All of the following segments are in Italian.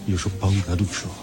Io c'ho paura, tu c'ho.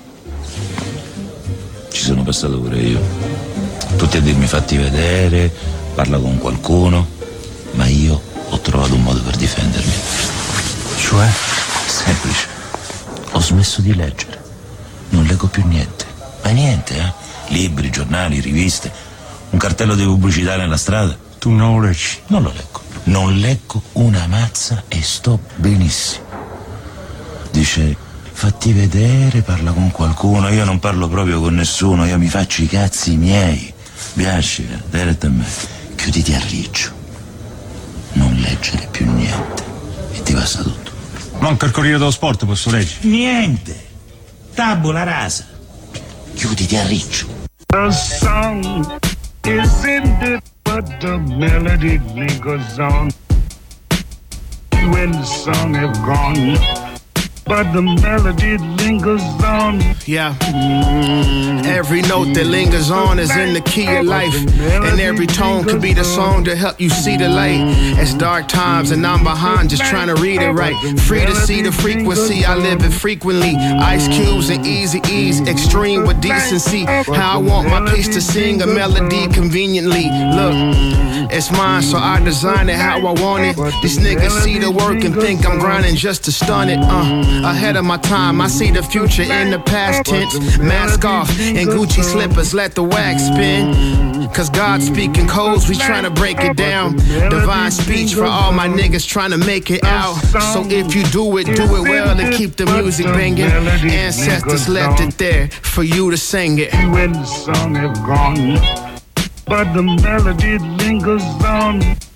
Ci sono passato pure io. Tutti a dirmi fatti vedere, parla con qualcuno, ma io ho trovato un modo per difendermi. Cioè? Semplice. Ho smesso di leggere. Non leggo più niente. Ma niente, libri, giornali, riviste, un cartello di pubblicità nella strada. Tu non lo leggi? Non lo leggo. Non leggo una mazza e sto benissimo. Dice, fatti vedere, parla con qualcuno. Io non parlo proprio con nessuno, io mi faccio i cazzi miei. Biasci, diretta a me. Chiuditi a riccio. Non leggere più niente. E ti passa tutto. Manca il Corriere dello Sport, posso leggere? Niente. Tabula rasa. Chiuditi a riccio. The song is ended, but the melody lingers on. When the song is gone, but the melody lingers on. Yeah. Every note that lingers on is in the key of life, and every tone could be the song to help you see the light. It's dark times and I'm behind just trying to read it right. Free to see the frequency, I live it frequently. Ice cubes and easy ease, extreme with decency. How I want my piece to sing a melody conveniently. Look, it's mine, so I design it how I want it. These niggas see the work and think I'm grinding just to stun it. Ahead of my time, I see the future in the past tense. Mask off and Gucci slippers, let the wax spin. Cause God speaking codes, we tryna break it down. Divine speech for all my niggas tryna make it out. So if you do it well and keep the music banging. Ancestors left it there for you to sing it. When the song is gone, but the melody lingers on.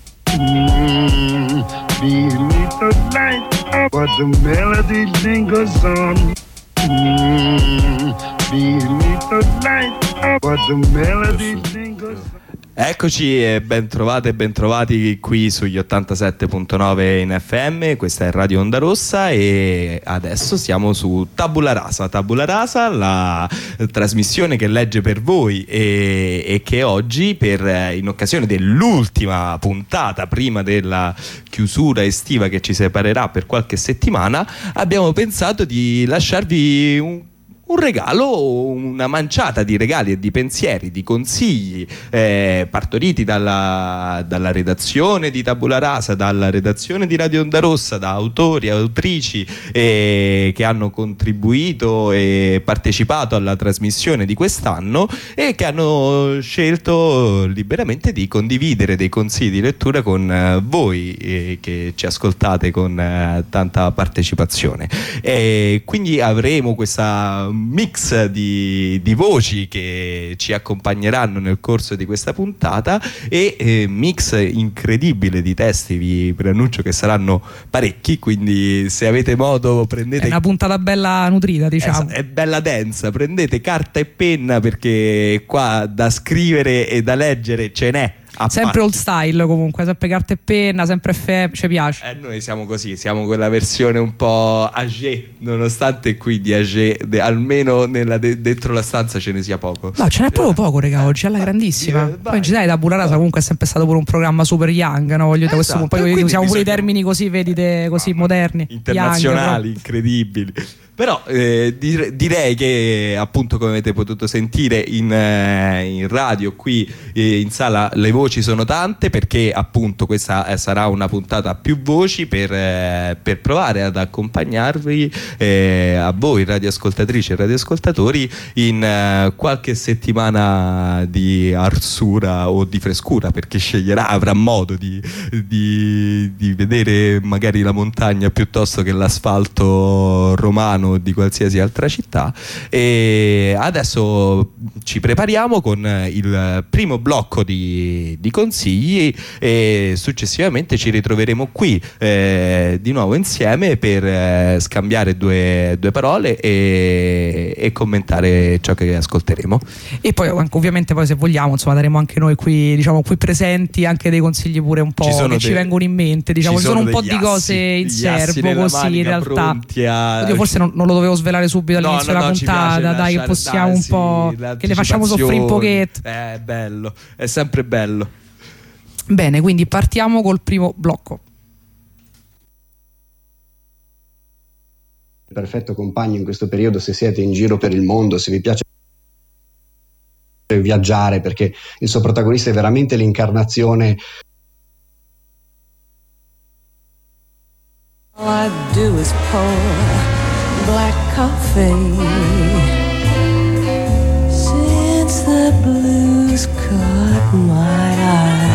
Beneath the light, but the melody lingers on. Beneath the light, but the melody lingers on. Eccoci e ben trovate e ben trovati qui sugli 87.9 in FM, questa è Radio Onda Rossa e adesso siamo su Tabula Rasa. Tabula Rasa, la trasmissione che legge per voi e che oggi, in occasione dell'ultima puntata prima della chiusura estiva che ci separerà per qualche settimana, abbiamo pensato di lasciarvi un regalo, una manciata di regali e di pensieri, di consigli partoriti dalla redazione di Tabula Rasa, dalla redazione di Radio Onda Rossa, da autori e autrici che hanno contribuito e partecipato alla trasmissione di quest'anno e che hanno scelto liberamente di condividere dei consigli di lettura con voi che ci ascoltate con tanta partecipazione. E quindi avremo questa mix di voci che ci accompagneranno nel corso di questa puntata e mix incredibile di testi. Vi preannuncio che saranno parecchi, quindi se avete modo prendete... È una puntata bella nutrita, diciamo. È bella densa, prendete carta e penna perché qua da scrivere e da leggere ce n'è. Sempre old style comunque, sempre carta e penna, sempre ci piace. Noi siamo così, siamo quella versione un po' âgé, nonostante qui di âgé almeno dentro la stanza ce ne sia poco. No, ce n'è proprio poco, raga, oggi alla grandissima. Poi ci dai, Tabula Rasa comunque è sempre stato pure un programma super young, no? Voglio dire, questo, poi usiamo pure i termini così, vedete, così moderni, internazionali, young, incredibili. Però direi che appunto, come avete potuto sentire in radio qui in sala, le voci sono tante perché appunto questa sarà una puntata a più voci per provare ad accompagnarvi a voi radioascoltatrici e radioascoltatori in qualche settimana di arsura o di frescura, perché avrà modo di vedere magari la montagna piuttosto che l'asfalto romano di qualsiasi altra città. E adesso ci prepariamo con il primo blocco di consigli e successivamente ci ritroveremo qui di nuovo insieme per scambiare due parole e commentare ciò che ascolteremo. E poi ovviamente poi, se vogliamo, insomma, daremo anche noi qui, diciamo, qui presenti anche dei consigli pure un po' che ci vengono in mente, diciamo, ci sono un po' di cose in serbo così in realtà. Oddio, forse non lo dovevo svelare subito all'inizio della puntata, dai, che possiamo un po' che le facciamo soffrire un pochetto. È bello, è sempre bello. Bene, quindi partiamo col primo blocco. perfetto compagno in questo periodo se siete in giro per il mondo, se vi piace viaggiare, perché il suo protagonista è veramente l'incarnazione. All I do is pour black coffee since the blues caught my eye.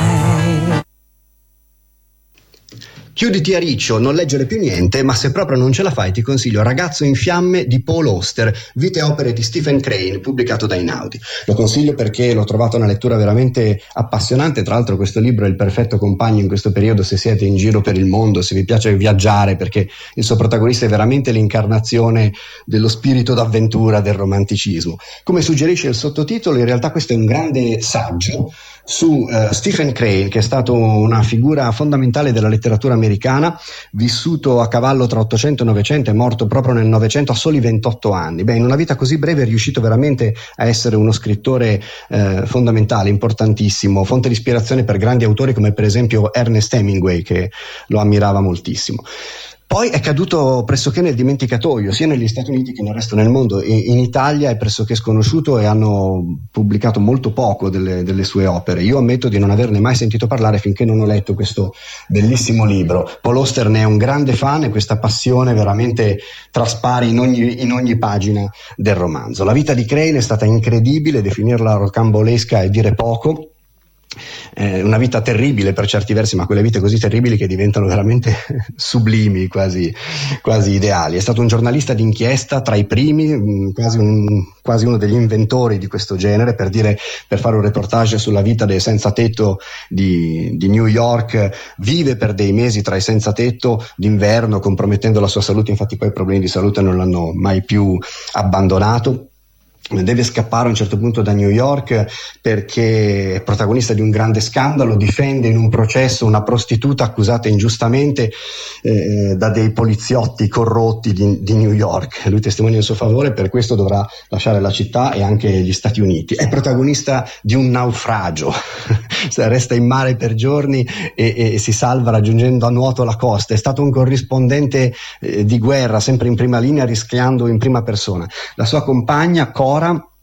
Chiuditi a riccio, non leggere più niente, ma se proprio non ce la fai ti consiglio Ragazzo in fiamme di Paul Auster, vite e opere di Stephen Crane, pubblicato da Einaudi. Lo consiglio perché l'ho trovato una lettura veramente appassionante, tra l'altro questo libro è il perfetto compagno in questo periodo se siete in giro per il mondo, se vi piace viaggiare, perché il suo protagonista è veramente l'incarnazione dello spirito d'avventura, del romanticismo. Come suggerisce il sottotitolo, in realtà questo è un grande saggio su Stephen Crane, che è stato una figura fondamentale della letteratura americana, vissuto a cavallo tra 800 e 900, è morto proprio nel 900 a soli 28 anni. In una vita così breve è riuscito veramente a essere uno scrittore fondamentale, importantissimo, fonte di ispirazione per grandi autori come per esempio Ernest Hemingway, che lo ammirava moltissimo. Poi è caduto pressoché nel dimenticatoio, sia negli Stati Uniti che nel resto del mondo. In Italia è pressoché sconosciuto e hanno pubblicato molto poco delle sue opere. Io ammetto di non averne mai sentito parlare finché non ho letto questo bellissimo libro. Paul Auster ne è un grande fan e questa passione veramente traspare in ogni pagina del romanzo. La vita di Crane è stata incredibile, definirla rocambolesca è dire poco. Una vita terribile per certi versi, ma quelle vite così terribili che diventano veramente sublimi, quasi ideali. È stato un giornalista d'inchiesta tra i primi, quasi uno degli inventori di questo genere, per fare un reportage sulla vita dei senza tetto di New York. Vive per dei mesi tra i senza tetto d'inverno, compromettendo la sua salute, infatti poi i problemi di salute non l'hanno mai più abbandonato. Deve scappare a un certo punto da New York perché è protagonista di un grande scandalo, difende in un processo una prostituta accusata ingiustamente da dei poliziotti corrotti di New York. Lui testimonia in suo favore, per questo dovrà lasciare la città e anche gli Stati Uniti. È protagonista di un naufragio, resta in mare per giorni e si salva raggiungendo a nuoto la costa. È stato un corrispondente di guerra, sempre in prima linea, rischiando in prima persona. La sua compagna Cora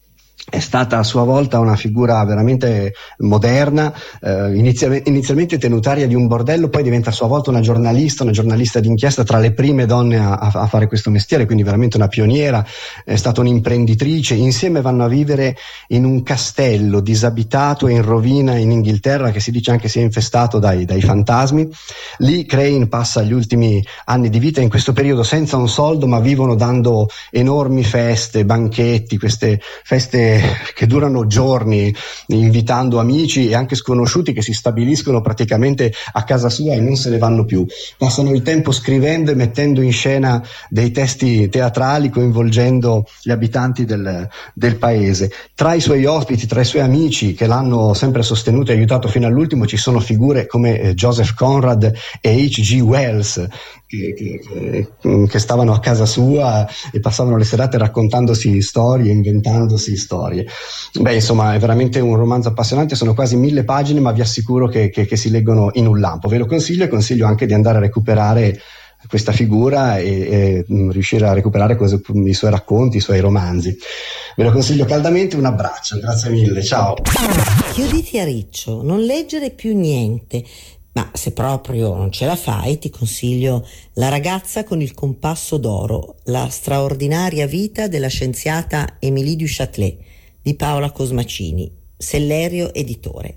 è stata a sua volta una figura veramente moderna, inizialmente tenutaria di un bordello, poi diventa a sua volta una giornalista d'inchiesta, tra le prime donne a fare questo mestiere, quindi veramente una pioniera. È stata un'imprenditrice. Insieme vanno a vivere in un castello disabitato e in rovina in Inghilterra, che si dice anche sia infestato dai fantasmi. Lì Crane passa gli ultimi anni di vita in questo periodo senza un soldo, ma vivono dando enormi feste, banchetti, queste feste che durano giorni, invitando amici e anche sconosciuti che si stabiliscono praticamente a casa sua e non se ne vanno più. Passano il tempo scrivendo e mettendo in scena dei testi teatrali, coinvolgendo gli abitanti del paese. Tra i suoi ospiti, tra i suoi amici che l'hanno sempre sostenuto e aiutato fino all'ultimo, ci sono figure come Joseph Conrad e H.G. Wells, che stavano a casa sua e passavano le serate raccontandosi storie, inventandosi storie. Insomma, è veramente un romanzo appassionante, sono quasi 1000 pagine, ma vi assicuro che si leggono in un lampo. Ve lo consiglio e consiglio anche di andare a recuperare questa figura e riuscire a recuperare i suoi racconti, i suoi romanzi. Ve lo consiglio caldamente, un abbraccio, grazie mille, ciao. Chiuditi a riccio, non leggere più niente. Ma se proprio non ce la fai, ti consiglio La ragazza con il compasso d'oro, la straordinaria vita della scienziata Émilie du Châtelet di Paola Cosmacini, Sellerio editore.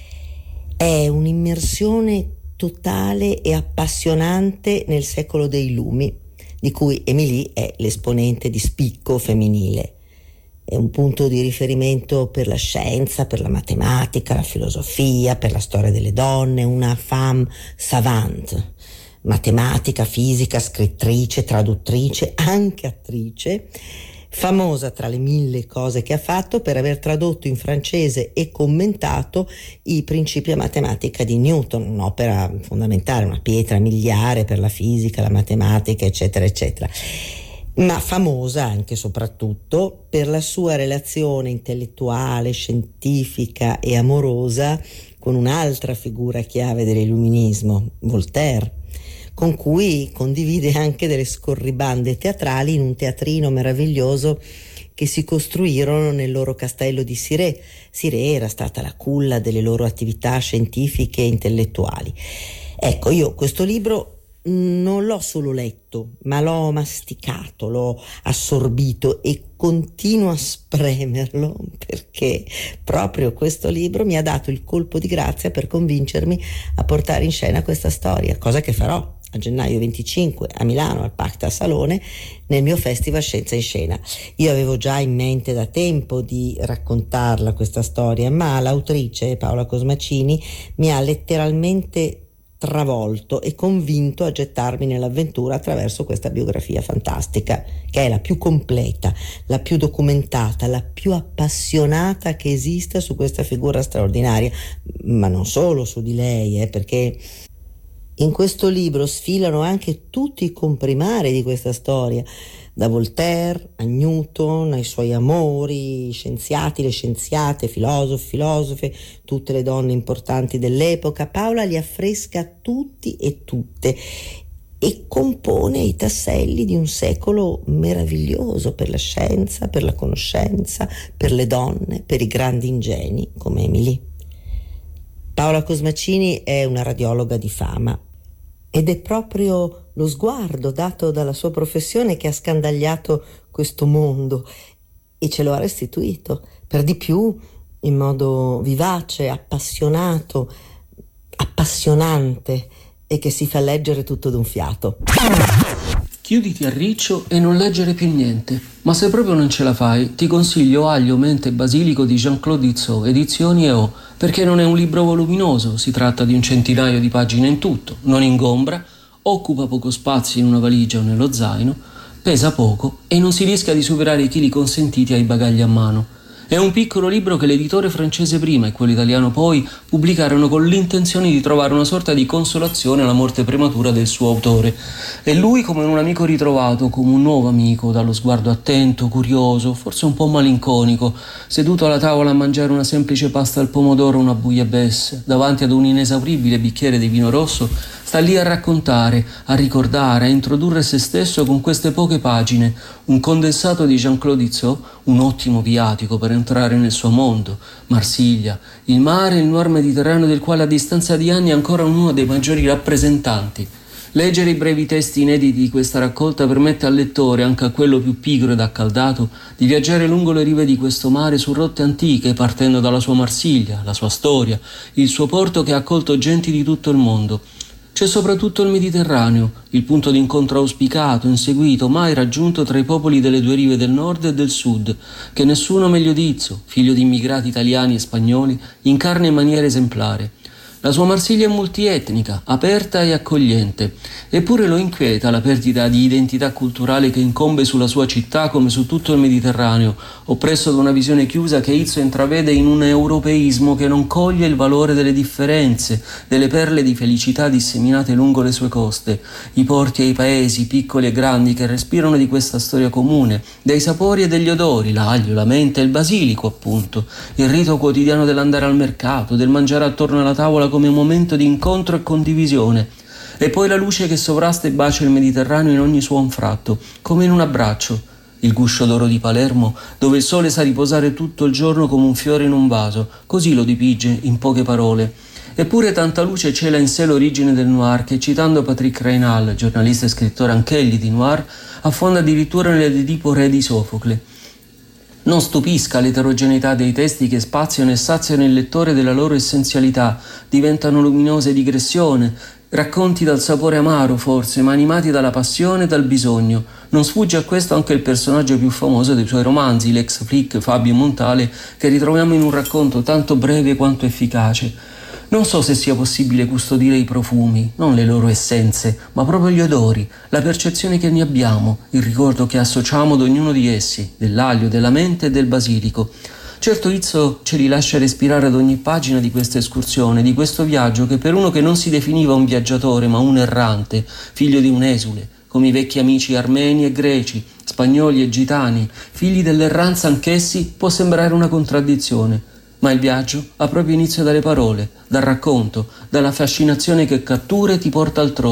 È un'immersione totale e appassionante nel secolo dei lumi, di cui Émilie è l'esponente di spicco femminile. È un punto di riferimento per la scienza, per la matematica, la filosofia, per la storia delle donne, una femme savante, matematica, fisica, scrittrice, traduttrice, anche attrice, famosa tra le 1000 cose che ha fatto per aver tradotto in francese e commentato i Principia Mathematica di Newton, un'opera fondamentale, una pietra miliare per la fisica, la matematica, eccetera, eccetera. Ma famosa anche e soprattutto per la sua relazione intellettuale, scientifica e amorosa con un'altra figura chiave dell'illuminismo, Voltaire, con cui condivide anche delle scorribande teatrali in un teatrino meraviglioso che si costruirono nel loro castello di Cirè. Cirè era stata la culla delle loro attività scientifiche e intellettuali. Ecco, io questo libro non l'ho solo letto, ma l'ho masticato, l'ho assorbito e continuo a spremerlo, perché proprio questo libro mi ha dato il colpo di grazia per convincermi a portare in scena questa storia, cosa che farò a gennaio 25 a Milano al Pacta Salone nel mio festival Scienza in Scena. Io avevo già in mente da tempo di raccontarla questa storia, ma l'autrice Paola Cosmacini mi ha letteralmente travolto e convinto a gettarmi nell'avventura attraverso questa biografia fantastica, che è la più completa, la più documentata, la più appassionata che esista su questa figura straordinaria, ma non solo su di lei, perché in questo libro sfilano anche tutti i comprimari di questa storia, da Voltaire a Newton, ai suoi amori, scienziati, le scienziate, filosofi, filosofe, tutte le donne importanti dell'epoca. Paola li affresca tutti e tutte e compone i tasselli di un secolo meraviglioso per la scienza, per la conoscenza, per le donne, per i grandi ingegni come Émilie. Paola Cosmacini è una radiologa di fama ed è proprio lo sguardo dato dalla sua professione che ha scandagliato questo mondo e ce lo ha restituito, per di più in modo vivace, appassionato, appassionante e che si fa leggere tutto d'un fiato. Chiuditi a riccio e non leggere più niente, ma se proprio non ce la fai ti consiglio Aglio, Mente e Basilico di Jean-Claude Izzot, edizioni EO, perché non è un libro voluminoso, si tratta di un centinaio di pagine in tutto, non ingombra, occupa poco spazio in una valigia o nello zaino, pesa poco e non si rischia di superare i chili consentiti ai bagagli a mano. È un piccolo libro che l'editore francese prima e quello italiano poi pubblicarono con l'intenzione di trovare una sorta di consolazione alla morte prematura del suo autore. E lui, come un amico ritrovato, come un nuovo amico, dallo sguardo attento, curioso, forse un po' malinconico, seduto alla tavola a mangiare una semplice pasta al pomodoro o una bouillabaisse, davanti ad un inesauribile bicchiere di vino rosso, sta lì a raccontare, a ricordare, a introdurre se stesso con queste poche pagine, un condensato di Jean-Claude Izzot, un ottimo viatico per entrare nel suo mondo, Marsiglia, il mare e il Nord Mediterraneo del quale a distanza di anni è ancora uno dei maggiori rappresentanti. Leggere i brevi testi inediti di questa raccolta permette al lettore, anche a quello più pigro ed accaldato, di viaggiare lungo le rive di questo mare su rotte antiche, partendo dalla sua Marsiglia, la sua storia, il suo porto che ha accolto genti di tutto il mondo. C'è soprattutto il Mediterraneo, il punto d'incontro auspicato, inseguito, mai raggiunto tra i popoli delle due rive del nord e del sud, che nessuno meglio di Izzot, figlio di immigrati italiani e spagnoli, incarna in maniera esemplare. La sua Marsiglia è multietnica, aperta e accogliente, eppure lo inquieta la perdita di identità culturale che incombe sulla sua città come su tutto il Mediterraneo, oppresso da una visione chiusa che Izzot intravede in un europeismo che non coglie il valore delle differenze, delle perle di felicità disseminate lungo le sue coste, i porti e i paesi, piccoli e grandi, che respirano di questa storia comune, dei sapori e degli odori, l'aglio, la menta e il basilico appunto, il rito quotidiano dell'andare al mercato, del mangiare attorno alla tavola come un momento di incontro e condivisione, e poi la luce che sovrasta e bacia il Mediterraneo in ogni suo anfratto, come in un abbraccio, il guscio d'oro di Palermo, dove il sole sa riposare tutto il giorno come un fiore in un vaso, così lo dipinge in poche parole. Eppure tanta luce cela in sé l'origine del noir che, citando Patrick Raynal, giornalista e scrittore anch'egli di noir, affonda addirittura nell'Edipo re di Sofocle. Non stupisca l'eterogeneità dei testi che spaziano e saziano il lettore della loro essenzialità, diventano luminose digressione, racconti dal sapore amaro forse, ma animati dalla passione e dal bisogno. Non sfugge a questo anche il personaggio più famoso dei suoi romanzi, l'ex flic Fabio Montale, che ritroviamo in un racconto tanto breve quanto efficace. Non so se sia possibile custodire i profumi, non le loro essenze, ma proprio gli odori, la percezione che ne abbiamo, il ricordo che associamo ad ognuno di essi, dell'aglio, della mente e del basilico. Certo Izzot ce li lascia respirare ad ogni pagina di questa escursione, di questo viaggio che per uno che non si definiva un viaggiatore ma un errante, figlio di un esule, come i vecchi amici armeni e greci, spagnoli e gitani, figli dell'erranza anch'essi, può sembrare una contraddizione. Ma il viaggio ha proprio inizio dalle parole, dal racconto, dalla fascinazione che cattura e ti porta altrove.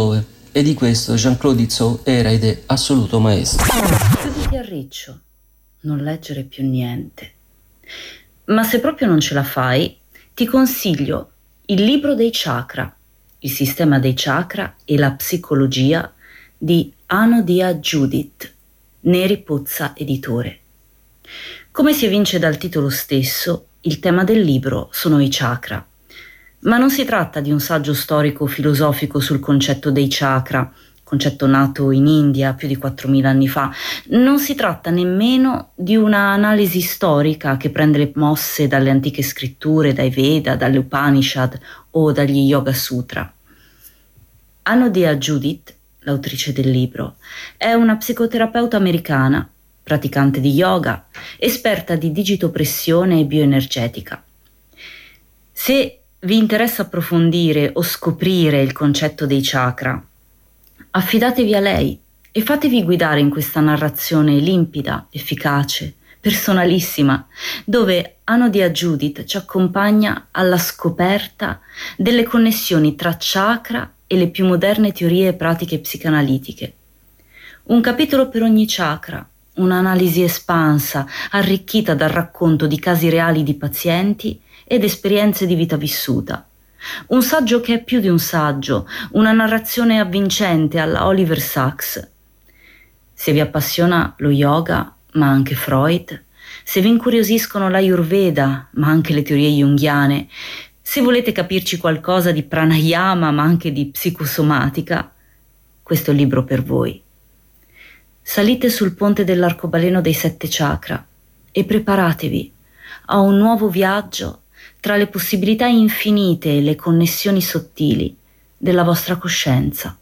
e di questo Jean-Claude Izzot era ed è assoluto maestro. Chiuditi a riccio, non leggere più niente. Ma se proprio non ce la fai, ti consiglio il libro dei chakra, il sistema dei chakra e la psicologia di Anodia Judith, Neri Pozza editore. Come si evince dal titolo stesso, il tema del libro sono i chakra. Ma non si tratta di un saggio storico-filosofico sul concetto dei chakra, concetto nato in India più di 4.000 anni fa. Non si tratta nemmeno di una analisi storica che prende le mosse dalle antiche scritture, dai Veda, dalle Upanishad o dagli Yoga Sutra. Anodia Judith, l'autrice del libro, è una psicoterapeuta americana, praticante di yoga, esperta di digitopressione e bioenergetica. Se vi interessa approfondire o scoprire il concetto dei chakra, affidatevi a lei e fatevi guidare in questa narrazione limpida, efficace, personalissima, dove Anodia Judith ci accompagna alla scoperta delle connessioni tra chakra e le più moderne teorie e pratiche psicanalitiche. Un capitolo per ogni chakra, un'analisi espansa, arricchita dal racconto di casi reali di pazienti ed esperienze di vita vissuta. Un saggio che è più di un saggio, una narrazione avvincente alla Oliver Sacks. Se vi appassiona lo yoga, ma anche Freud, se vi incuriosiscono l'Ayurveda, ma anche le teorie junghiane, se volete capirci qualcosa di pranayama, ma anche di psicosomatica, questo è il libro per voi. Salite sul ponte dell'arcobaleno dei 7 chakra e preparatevi a un nuovo viaggio tra le possibilità infinite e le connessioni sottili della vostra coscienza.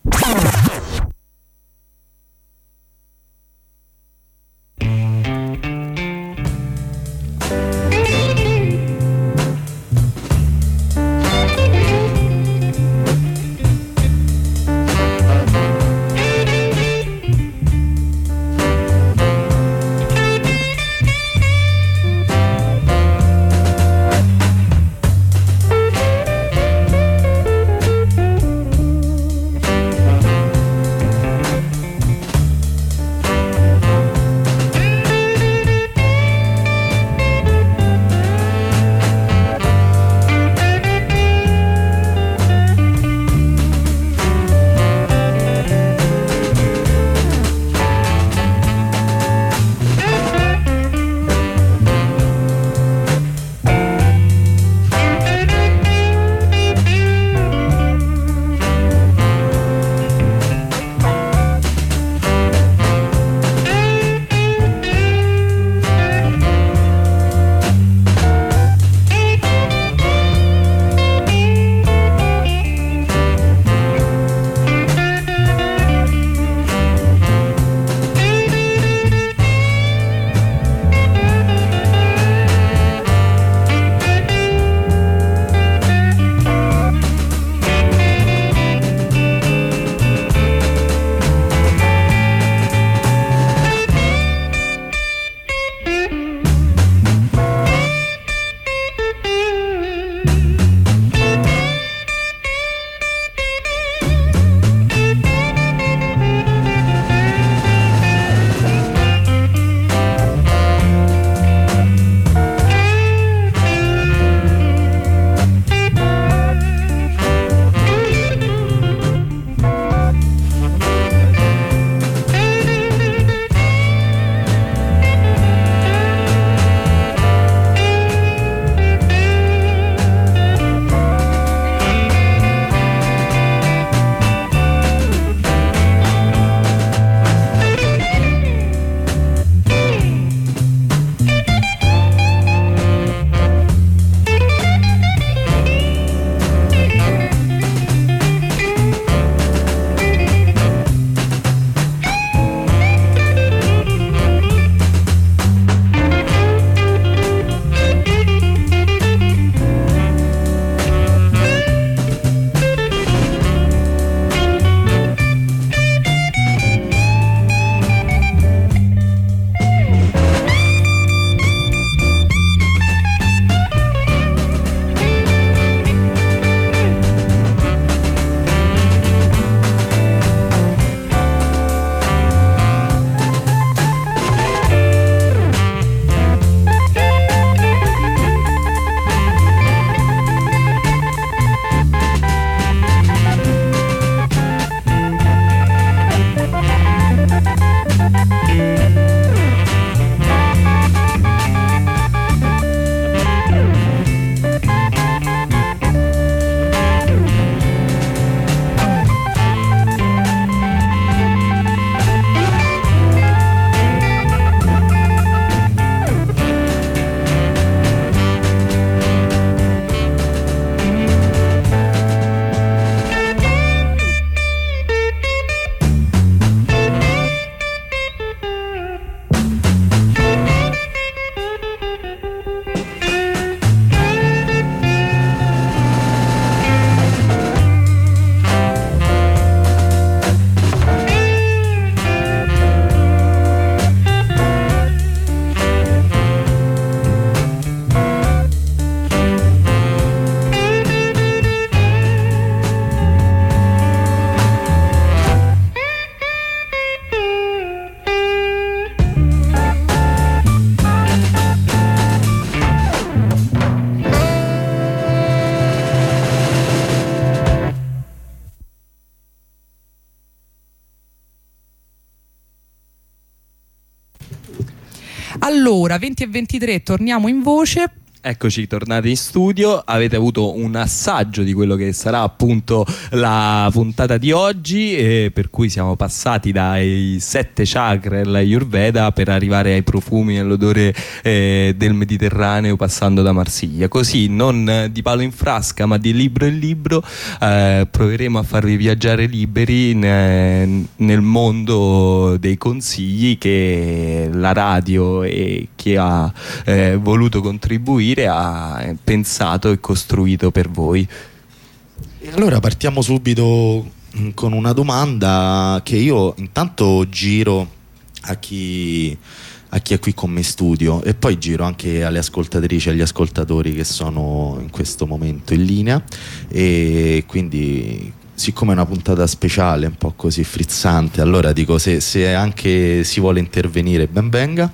Allora, 20:23, torniamo in voce. Eccoci tornati in studio, avete avuto un assaggio di quello che sarà appunto la puntata di oggi, per cui siamo passati dai 7 chakra dell'Ayurveda per arrivare ai profumi e all'odore del Mediterraneo, passando da Marsiglia. Così, non di palo in frasca ma di libro in libro, proveremo a farvi viaggiare liberi nel mondo dei consigli che la radio e chi ha voluto contribuire ha pensato e costruito per voi. E allora partiamo subito con una domanda che io intanto giro a chi è qui con me in studio, e poi giro anche alle ascoltatrici e agli ascoltatori che sono in questo momento in linea. E quindi, siccome è una puntata speciale, un po' così frizzante, allora dico, se anche si vuole intervenire, ben venga.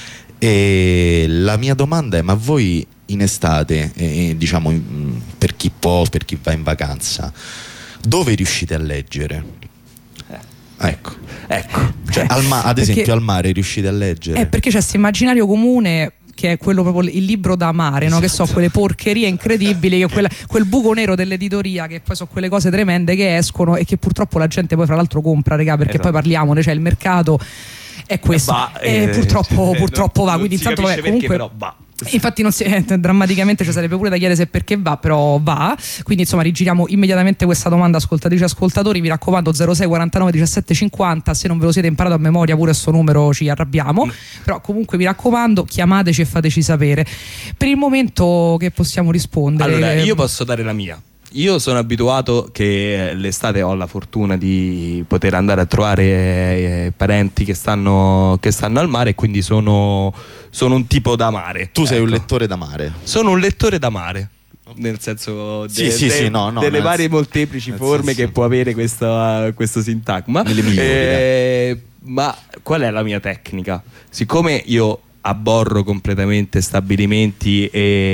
E la mia domanda è: ma voi in estate, diciamo per chi può, per chi va in vacanza, dove riuscite a leggere? Ecco. Cioè, ad esempio al mare riuscite a leggere? Perché c'è questo immaginario comune che è quello proprio, il libro da amare, no? Che so, quelle porcherie incredibili, che quel buco nero dell'editoria, che poi sono quelle cose tremende che escono e che purtroppo la gente poi fra l'altro compra, raga, perché poi parliamone, cioè il mercato è questo, purtroppo va, quindi intanto vabbè, comunque però va. Infatti non si, drammaticamente ci sarebbe pure da chiedere se perché va, però va. Quindi insomma rigiriamo immediatamente questa domanda, ascoltatrici e ascoltatori, mi raccomando 06 49 17 50, se non ve lo siete imparato a memoria pure questo numero ci arrabbiamo, però comunque mi raccomando chiamateci e fateci sapere. Per il momento che possiamo rispondere? Allora io posso dare la mia. Io sono abituato che l'estate ho la fortuna di poter andare a trovare parenti che stanno al mare, e quindi sono un tipo da mare. Tu sei un lettore da mare? Sono un lettore da mare, nel senso delle varie molteplici forme che può avere questo sintagma. Ma qual è la mia tecnica? Siccome io abborro completamente stabilimenti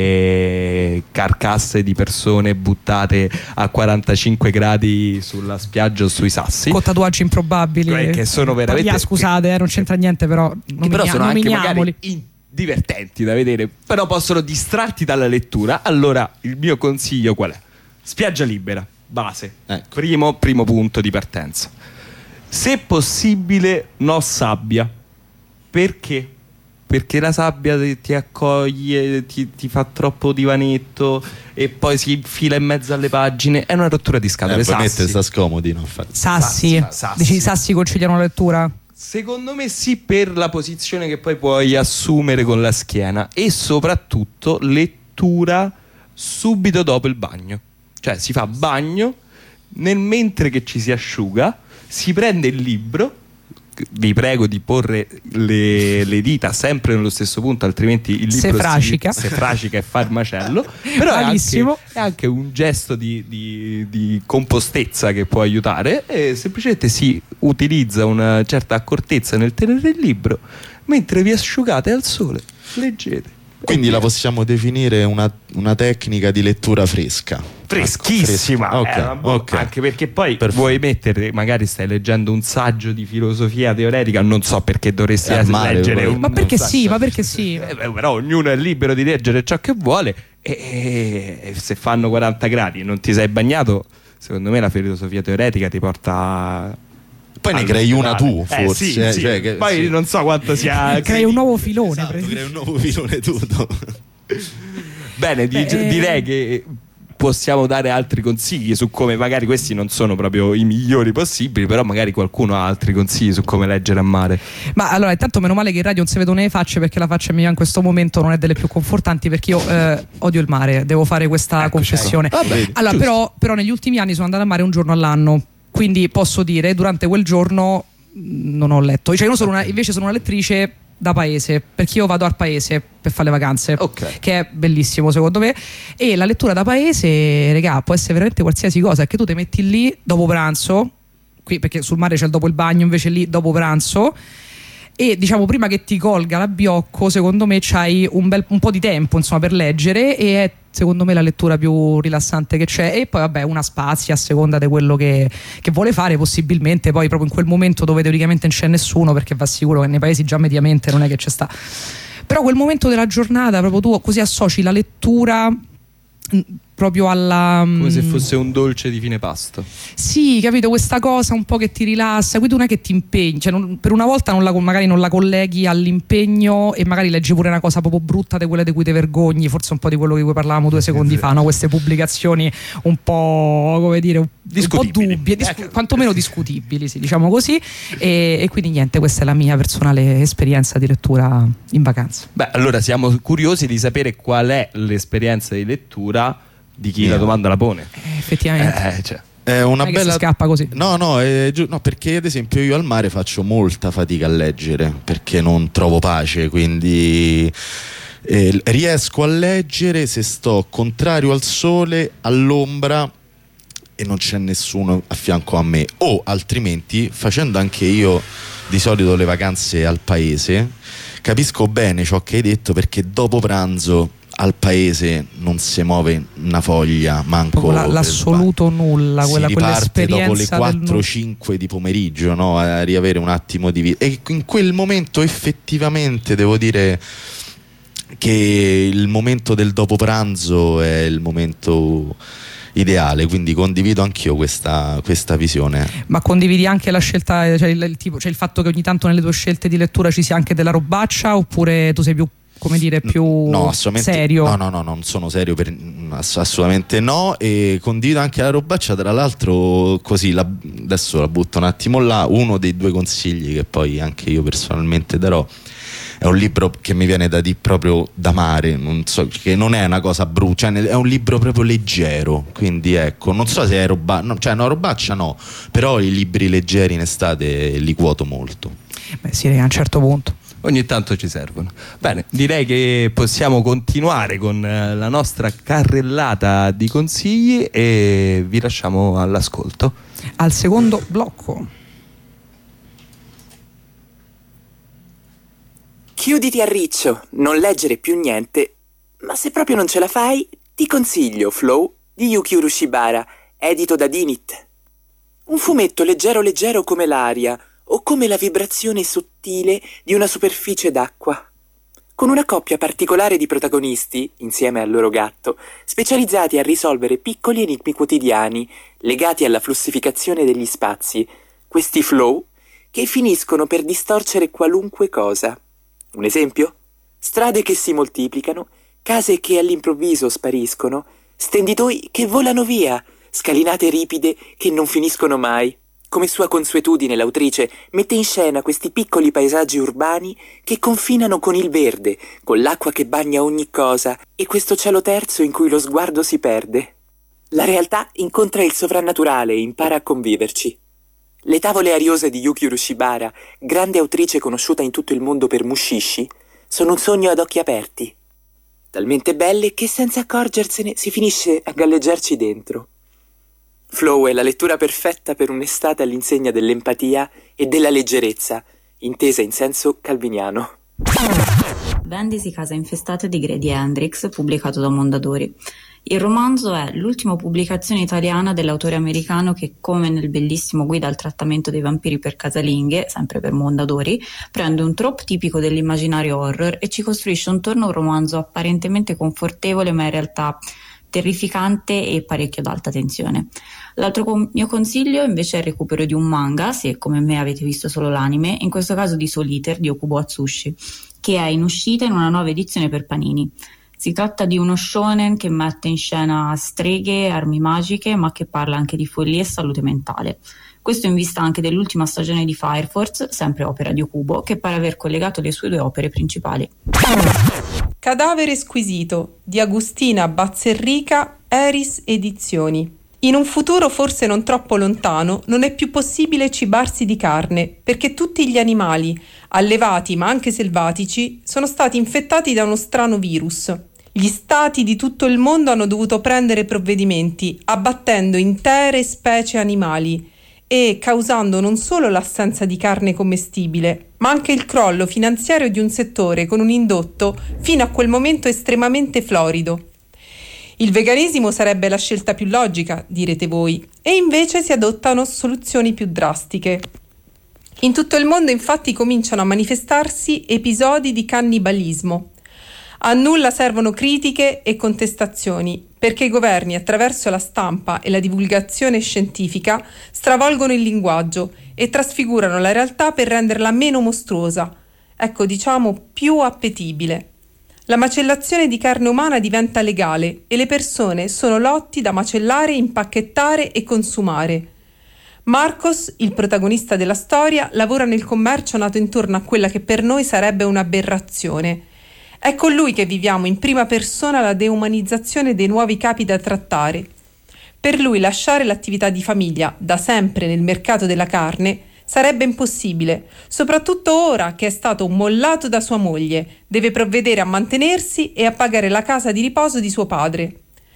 e carcasse di persone buttate a 45 gradi sulla spiaggia o sui sassi, con tatuaggi improbabili che sono veramente scusate, non c'entra niente, però sono anche magari divertenti da vedere, però possono distrarti dalla lettura. Allora il mio consiglio qual è? Spiaggia libera, base, primo punto di partenza. Se possibile no sabbia. Perché? Perché la sabbia ti accoglie, ti fa troppo divanetto e poi si infila in mezzo alle pagine. È una rottura di scatole. Ovviamente sta scomodi, non fare. Sassi. Dici i sassi conciliano la lettura? Secondo me sì, per la posizione che poi puoi assumere con la schiena, e soprattutto lettura subito dopo il bagno. Cioè si fa bagno, mentre che ci si asciuga, si prende il libro. Vi prego di porre le dita sempre nello stesso punto, altrimenti il libro si frascica e fa il macello. Però è anche un gesto di compostezza che può aiutare, e semplicemente si utilizza una certa accortezza nel tenere il libro mentre vi asciugate al sole, leggete. Quindi la possiamo definire una tecnica di lettura fresca. Freschissima. Okay. Anche perché poi vuoi mettere, magari stai leggendo un saggio di filosofia teoretica, non so perché dovresti leggere ma perché sì. Però ognuno è libero di leggere ciò che vuole, e se fanno 40 gradi e non ti sei bagnato, secondo me la filosofia teoretica ti porta... Poi ne crei una tu, forse. Sì. Poi non so quanto sia. Crei un nuovo filone. Crei un nuovo filone tutto. Bene, direi che possiamo dare altri consigli su come, magari questi non sono proprio i migliori possibili, però magari qualcuno ha altri consigli su come leggere a mare. Ma allora, intanto meno male che in radio non si vedono le facce, perché la faccia mia in questo momento non è delle più confortanti, perché io odio il mare, devo fare questa confessione. Allora, però negli ultimi anni sono andata al mare un giorno all'anno. Quindi posso dire, durante quel giorno non ho letto. Cioè io invece sono una lettrice da paese, perché io vado al paese per fare le vacanze, che è bellissimo secondo me. E la lettura da paese, regà, può essere veramente qualsiasi cosa, che tu ti metti lì dopo pranzo, qui perché sul mare c'è il dopo il bagno, invece lì dopo pranzo, e diciamo prima che ti colga l'abbiocco, secondo me c'hai un po' di tempo, insomma, per leggere, e è secondo me la lettura più rilassante che c'è, e poi vabbè una spazia a seconda di quello che vuole fare, possibilmente poi proprio in quel momento dove teoricamente non c'è nessuno, perché va sicuro che nei paesi già mediamente non è che c'è sta, però quel momento della giornata proprio tu così associ la lettura proprio alla come se fosse un dolce di fine pasto. Sì, capito, questa cosa un po' che ti rilassa, quindi non è che ti impegni, cioè per una volta magari non la colleghi all'impegno e magari leggi pure una cosa proprio brutta di quelle di cui ti vergogni, forse un po' di quello di cui parlavamo 2 secondi fa, no? Queste pubblicazioni un po', come dire, un po' dubbie, quantomeno discutibili, sì, diciamo così, e quindi niente, questa è la mia personale esperienza di lettura in vacanza. Beh, allora siamo curiosi di sapere qual è l'esperienza di lettura di chi la domanda la pone. Effettivamente. Cioè. È una non è bella... che si scappa così. No, perché ad esempio io al mare faccio molta fatica a leggere perché non trovo pace, quindi riesco a leggere se sto contrario al sole, all'ombra e non c'è nessuno a fianco a me, o altrimenti facendo anche io di solito le vacanze al paese capisco bene ciò che hai detto, perché dopo pranzo al paese non si muove una foglia, manco l'assoluto nulla, si riparte dopo le 4-5 di pomeriggio, no? A riavere un attimo di vita, e in quel momento effettivamente devo dire che il momento del dopo pranzo è il momento ideale, quindi condivido anch'io questa visione. Ma condividi anche la scelta, cioè il fatto che ogni tanto nelle tue scelte di lettura ci sia anche della robaccia, oppure tu sei più, come dire, più serio? No, non sono serio, assolutamente no, e condivido anche la robaccia. Tra l'altro, così adesso la butto un attimo là, uno dei 2 consigli che poi anche io personalmente darò è un libro che mi viene da dire proprio da mare, non so, che non è una cosa brutta, cioè è un libro proprio leggero, quindi ecco, non so se è robaccia no, però i libri leggeri in estate li quoto molto. Beh sì, a un certo punto ogni tanto ci servono. Bene, direi che possiamo continuare con la nostra carrellata di consigli e vi lasciamo all'ascolto. Al secondo blocco. Chiuditi a riccio, non leggere più niente, ma se proprio non ce la fai, ti consiglio Flow di Yuki Urushibara, edito da Dinit. Un fumetto leggero leggero come l'aria, o come la vibrazione sottile di una superficie d'acqua. Con una coppia particolare di protagonisti, insieme al loro gatto, specializzati a risolvere piccoli enigmi quotidiani legati alla flussificazione degli spazi, questi flow che finiscono per distorcere qualunque cosa. Un esempio? Strade che si moltiplicano, case che all'improvviso spariscono, stenditoi che volano via, scalinate ripide che non finiscono mai. Come sua consuetudine, l'autrice mette in scena questi piccoli paesaggi urbani che confinano con il verde, con l'acqua che bagna ogni cosa e questo cielo terzo in cui lo sguardo si perde. La realtà incontra il sovrannaturale e impara a conviverci. Le tavole ariose di Yuki Urushibara, grande autrice conosciuta in tutto il mondo per Mushishi, sono un sogno ad occhi aperti. Talmente belle che senza accorgersene si finisce a galleggiarci dentro. Flow è la lettura perfetta per un'estate all'insegna dell'empatia e della leggerezza, intesa in senso calviniano. Bandy si casa infestate di Grady Hendrix, pubblicato da Mondadori. Il romanzo è l'ultima pubblicazione italiana dell'autore americano che, come nel bellissimo Guida al trattamento dei vampiri per casalinghe, sempre per Mondadori, prende un trope tipico dell'immaginario horror e ci costruisce intorno un romanzo apparentemente confortevole ma in realtà terrificante e parecchio ad alta tensione. L'altro mio consiglio invece è il recupero di un manga, se come me avete visto solo l'anime, in questo caso di Soul Eater di Okubo Atsushi, che è in uscita in una nuova edizione per Panini. Si tratta di uno shonen che mette in scena streghe, armi magiche, ma che parla anche di follia e salute mentale. Questo in vista anche dell'ultima stagione di Fire Force, sempre opera di Okubo, che pare aver collegato le sue 2 opere principali. Cadavere squisito di Agustina Bazzerrica, Eris Edizioni. In un futuro forse non troppo lontano non è più possibile cibarsi di carne, perché tutti gli animali, allevati ma anche selvatici, sono stati infettati da uno strano virus. Gli stati di tutto il mondo hanno dovuto prendere provvedimenti, abbattendo intere specie animali e causando non solo l'assenza di carne commestibile, ma anche il crollo finanziario di un settore con un indotto fino a quel momento estremamente florido. Il veganesimo sarebbe la scelta più logica, direte voi, e invece si adottano soluzioni più drastiche. In tutto il mondo infatti cominciano a manifestarsi episodi di cannibalismo. A nulla servono critiche e contestazioni, perché i governi, attraverso la stampa e la divulgazione scientifica, stravolgono il linguaggio e trasfigurano la realtà per renderla meno mostruosa, diciamo più appetibile. La macellazione di carne umana diventa legale e le persone sono lotti da macellare, impacchettare e consumare. Marcos, il protagonista della storia, lavora nel commercio nato intorno a quella che per noi sarebbe un'aberrazione. È con lui che viviamo in prima persona la deumanizzazione dei nuovi capi da trattare. Per lui lasciare l'attività di famiglia, da sempre nel mercato della carne, sarebbe impossibile, soprattutto ora che è stato mollato da sua moglie, deve provvedere a mantenersi e a pagare la casa di riposo di suo padre.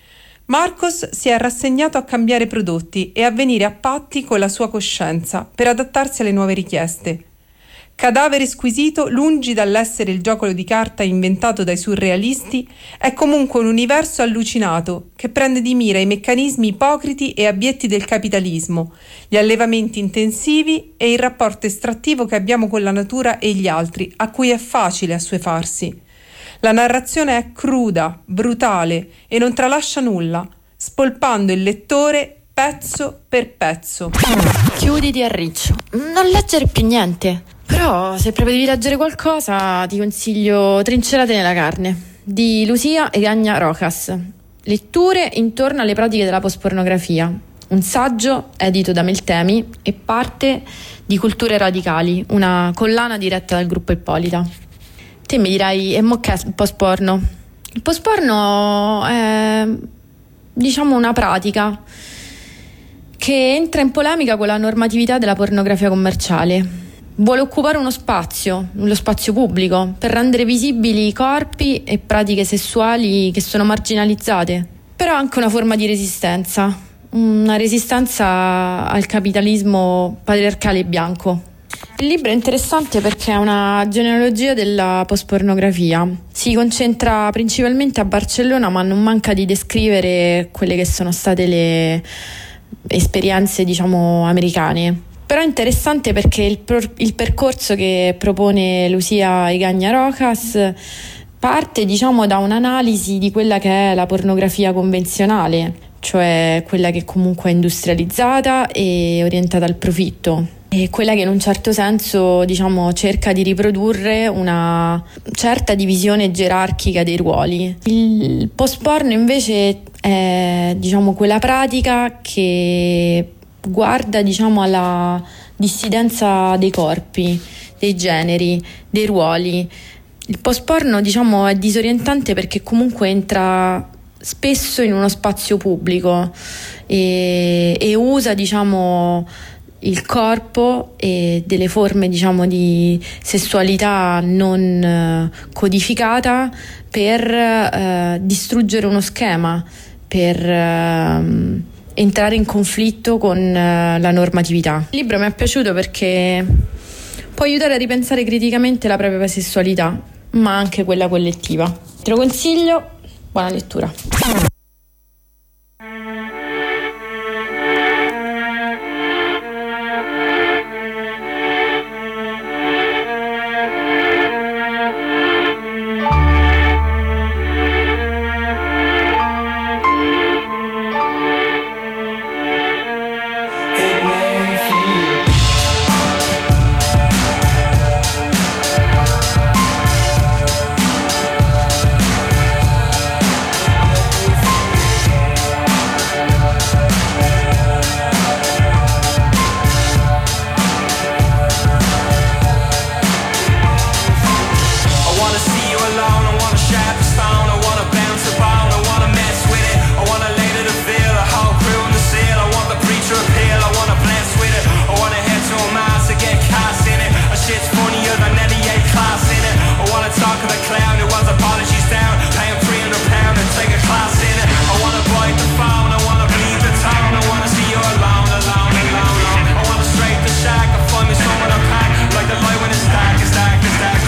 Marcos si è rassegnato a cambiare prodotti e a venire a patti con la sua coscienza per adattarsi alle nuove richieste. Cadavere squisito, lungi dall'essere il gioco di carta inventato dai surrealisti, è comunque un universo allucinato che prende di mira i meccanismi ipocriti e abietti del capitalismo, gli allevamenti intensivi e il rapporto estrattivo che abbiamo con la natura e gli altri, a cui è facile assuefarsi. La narrazione è cruda, brutale e non tralascia nulla, spolpando il lettore pezzo per pezzo. Chiuditi a riccio, non leggere più niente. Però se proprio devi leggere qualcosa ti consiglio Trincerate nella carne di Lucia Egaña Rojas. Letture intorno alle pratiche della postpornografia, un saggio edito da Meltemi e parte di Culture Radicali, una collana diretta dal gruppo Ippolita. Te mi dirai, e mo che è il post-porno? Il post-porno è, diciamo, una pratica che entra in polemica con la normatività della pornografia commerciale. Vuole occupare lo spazio pubblico, per rendere visibili corpi e pratiche sessuali che sono marginalizzate, però anche una forma di resistenza, una resistenza al capitalismo patriarcale e bianco. Il libro è interessante perché è una genealogia della postpornografia. Si concentra principalmente a Barcellona, ma non manca di descrivere quelle che sono state le esperienze, diciamo, americane. Però è interessante perché il percorso che propone Lucia Egaña Rojas parte, diciamo, da un'analisi di quella che è la pornografia convenzionale, cioè quella che comunque è industrializzata e orientata al profitto, e quella che in un certo senso, diciamo, cerca di riprodurre una certa divisione gerarchica dei ruoli. Il post-porno invece è, diciamo, quella pratica che guarda, diciamo, alla dissidenza dei corpi, dei generi, dei ruoli. Il post-porno, diciamo, è disorientante perché comunque entra spesso in uno spazio pubblico e usa, diciamo, il corpo e delle forme, diciamo, di sessualità non codificata per distruggere uno schema, per entrare in conflitto con la normatività. Il libro mi è piaciuto perché può aiutare a ripensare criticamente la propria sessualità, ma anche quella collettiva. Te lo consiglio, buona lettura.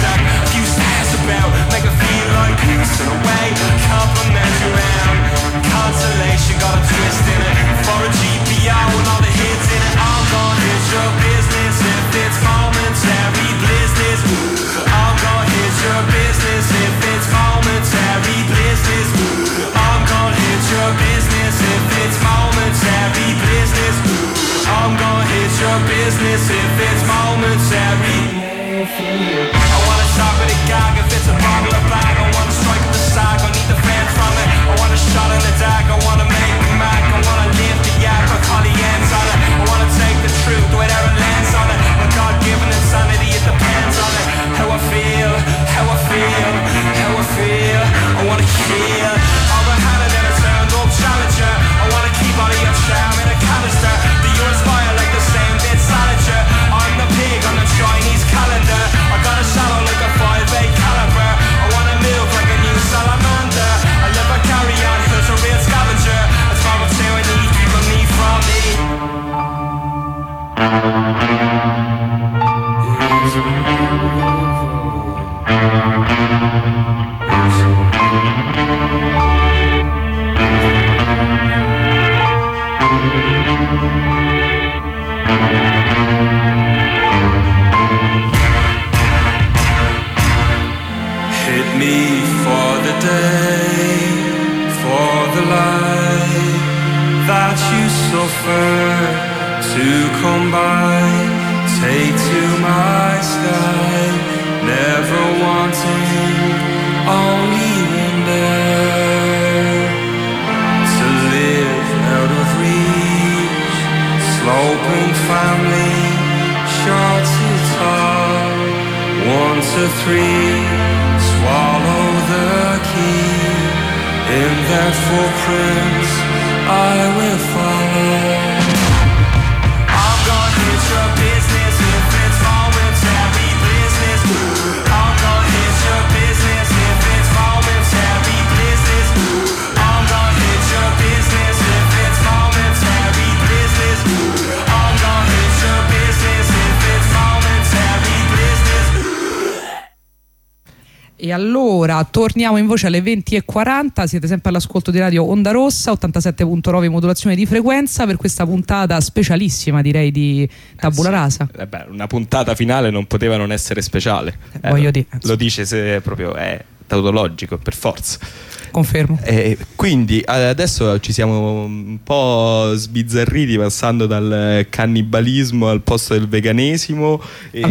Compliment you round. feel how I feel. I wanna hear all the Hannah and a turned up challenger. I wanna keep all of your charm in a canister. Do you inspire like the same dead salager? I'm the pig on the Chinese calendar. I got a shallow like a 5'8" caliber. I wanna move like a new salamander. I never carry on, who's a real scavenger. As far as I need, people need from me. Hit me for the day, for the light that you suffer to come by. Take to my sky, never wanting, only wonder to live out of reach. Sloping family, short to tall, 1 to 3. Swallow the key, in that footprints I will follow. I'm gonna hit your business if it's momentary business. I'm gonna hit your business if it's momentary business. I'm gonna hit your business if it's momentary business. I'm gonna hit your business if it's momentary business. E allora torniamo in voce alle 20:40. Siete sempre all'ascolto di Radio Onda Rossa 87.9 modulazione di frequenza per questa puntata specialissima, direi, di Tabula Rasa. Una puntata finale non poteva non essere speciale. Voglio dire, lo dice, se proprio è tautologico, per forza. Confermo. Quindi adesso ci siamo un po' sbizzarriti, passando dal cannibalismo al posto del veganesimo, al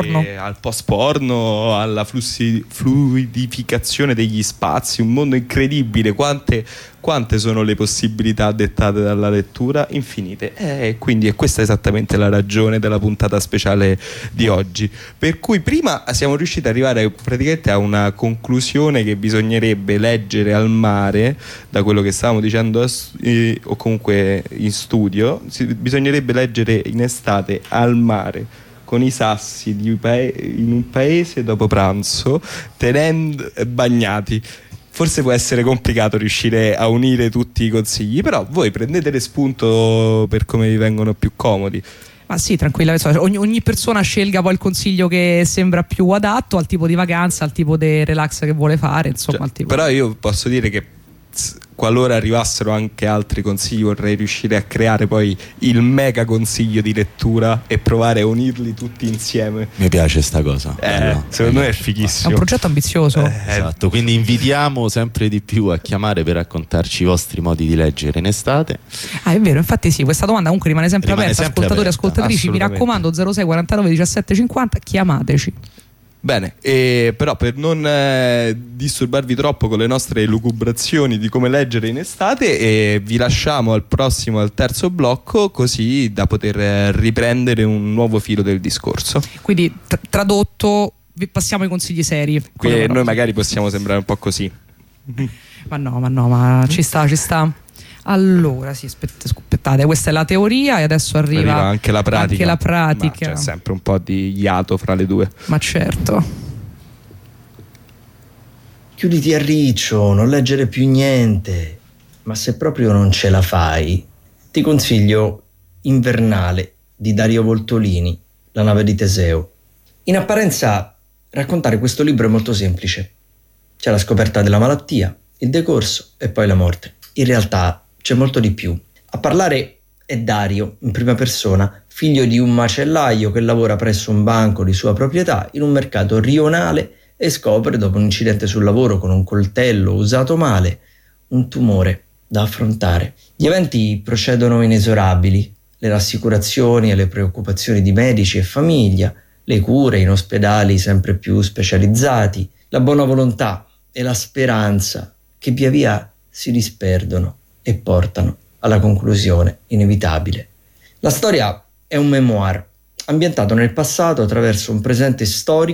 post-porno, alla fluidificazione degli spazi. Un mondo incredibile. Quante sono le possibilità dettate dalla lettura? Infinite. Quindi questa è esattamente la ragione della puntata speciale di oggi, per cui prima siamo riusciti ad arrivare praticamente a una conclusione che bisognerebbe leggere al mare, da quello che stavamo dicendo o comunque in studio. Bisognerebbe leggere in estate al mare, con i sassi in un paese dopo pranzo, tenendo bagnati. Forse può essere complicato riuscire a unire tutti i consigli, però voi prendete spunto per come vi vengono più comodi. Ma sì, tranquilla, ogni persona scelga poi il consiglio che sembra più adatto al tipo di vacanza, al tipo di relax che vuole fare, insomma, al tipo. Però io posso dire che qualora arrivassero anche altri consigli, vorrei riuscire a creare poi il mega consiglio di lettura e provare a unirli tutti insieme. Mi piace sta cosa. Secondo me è fighissimo. È un progetto ambizioso. Esatto, quindi invitiamo sempre di più a chiamare per raccontarci i vostri modi di leggere in estate. È vero, infatti sì, questa domanda comunque rimane sempre aperta, ascoltatori e ascoltatrici, mi raccomando, 06 49 17 50, chiamateci. Bene, però per non disturbarvi troppo con le nostre lucubrazioni di come leggere in estate, vi lasciamo al terzo blocco, così da poter riprendere un nuovo filo del discorso. Quindi tradotto, vi passiamo ai consigli seri. Noi magari possiamo sembrare un po' così. Ma no, ci sta. Allora, sì, aspettate, questa è la teoria e adesso arriva anche la pratica. Ma c'è sempre un po' di iato fra le due. Ma certo. Chiuditi a riccio, non leggere più niente. Ma se proprio non ce la fai, ti consiglio Invernale di Dario Voltolini, La nave di Teseo. In apparenza, raccontare questo libro è molto semplice. C'è la scoperta della malattia, il decorso e poi la morte. In realtà c'è molto di più. A parlare è Dario, in prima persona, figlio di un macellaio che lavora presso un banco di sua proprietà in un mercato rionale e scopre, dopo un incidente sul lavoro con un coltello usato male, un tumore da affrontare. Gli eventi procedono inesorabili, le rassicurazioni e le preoccupazioni di medici e famiglia, le cure in ospedali sempre più specializzati, la buona volontà e la speranza che via via si disperdono e portano alla conclusione inevitabile. La storia è un memoir ambientato nel passato attraverso un presente storico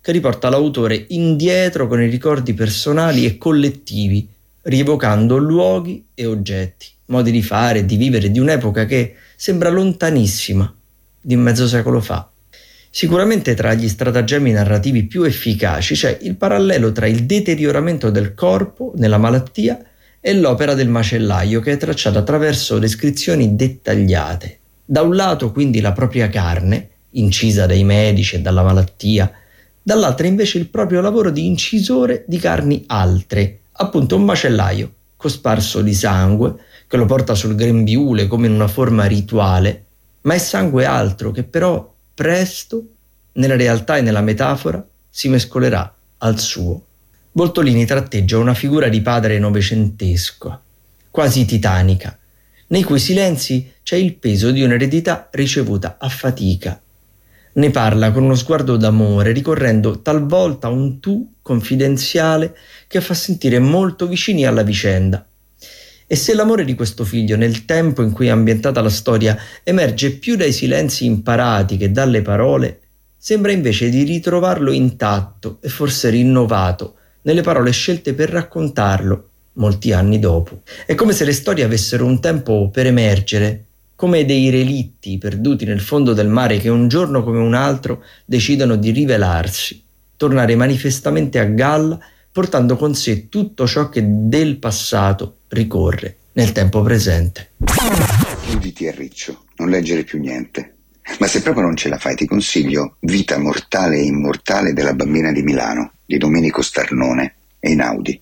che riporta l'autore indietro con i ricordi personali e collettivi, rievocando luoghi e oggetti, modi di fare e di vivere di un'epoca che sembra lontanissima, di mezzo secolo fa. Sicuramente tra gli stratagemmi narrativi più efficaci c'è il parallelo tra il deterioramento del corpo nella malattia e l'opera del macellaio, che è tracciata attraverso descrizioni dettagliate. Da un lato quindi la propria carne, incisa dai medici e dalla malattia, dall'altra invece il proprio lavoro di incisore di carni altre, appunto un macellaio cosparso di sangue che lo porta sul grembiule come in una forma rituale, ma è sangue altro che però presto, nella realtà e nella metafora, si mescolerà al suo. Boltolini tratteggia una figura di padre novecentesco, quasi titanica, nei cui silenzi c'è il peso di un'eredità ricevuta a fatica. Ne parla con uno sguardo d'amore, ricorrendo talvolta a un tu confidenziale che fa sentire molto vicini alla vicenda. E se l'amore di questo figlio, nel tempo in cui è ambientata la storia, emerge più dai silenzi imparati che dalle parole, sembra invece di ritrovarlo intatto e forse rinnovato nelle parole scelte per raccontarlo molti anni dopo. È come se le storie avessero un tempo per emergere, come dei relitti perduti nel fondo del mare che un giorno come un altro decidono di rivelarsi, tornare manifestamente a galla, portando con sé tutto ciò che del passato ricorre nel tempo presente. Chiuditi a riccio, non leggere più niente. Ma se proprio non ce la fai, ti consiglio Vita mortale e immortale della bambina di Milano, di Domenico Starnone e Einaudi.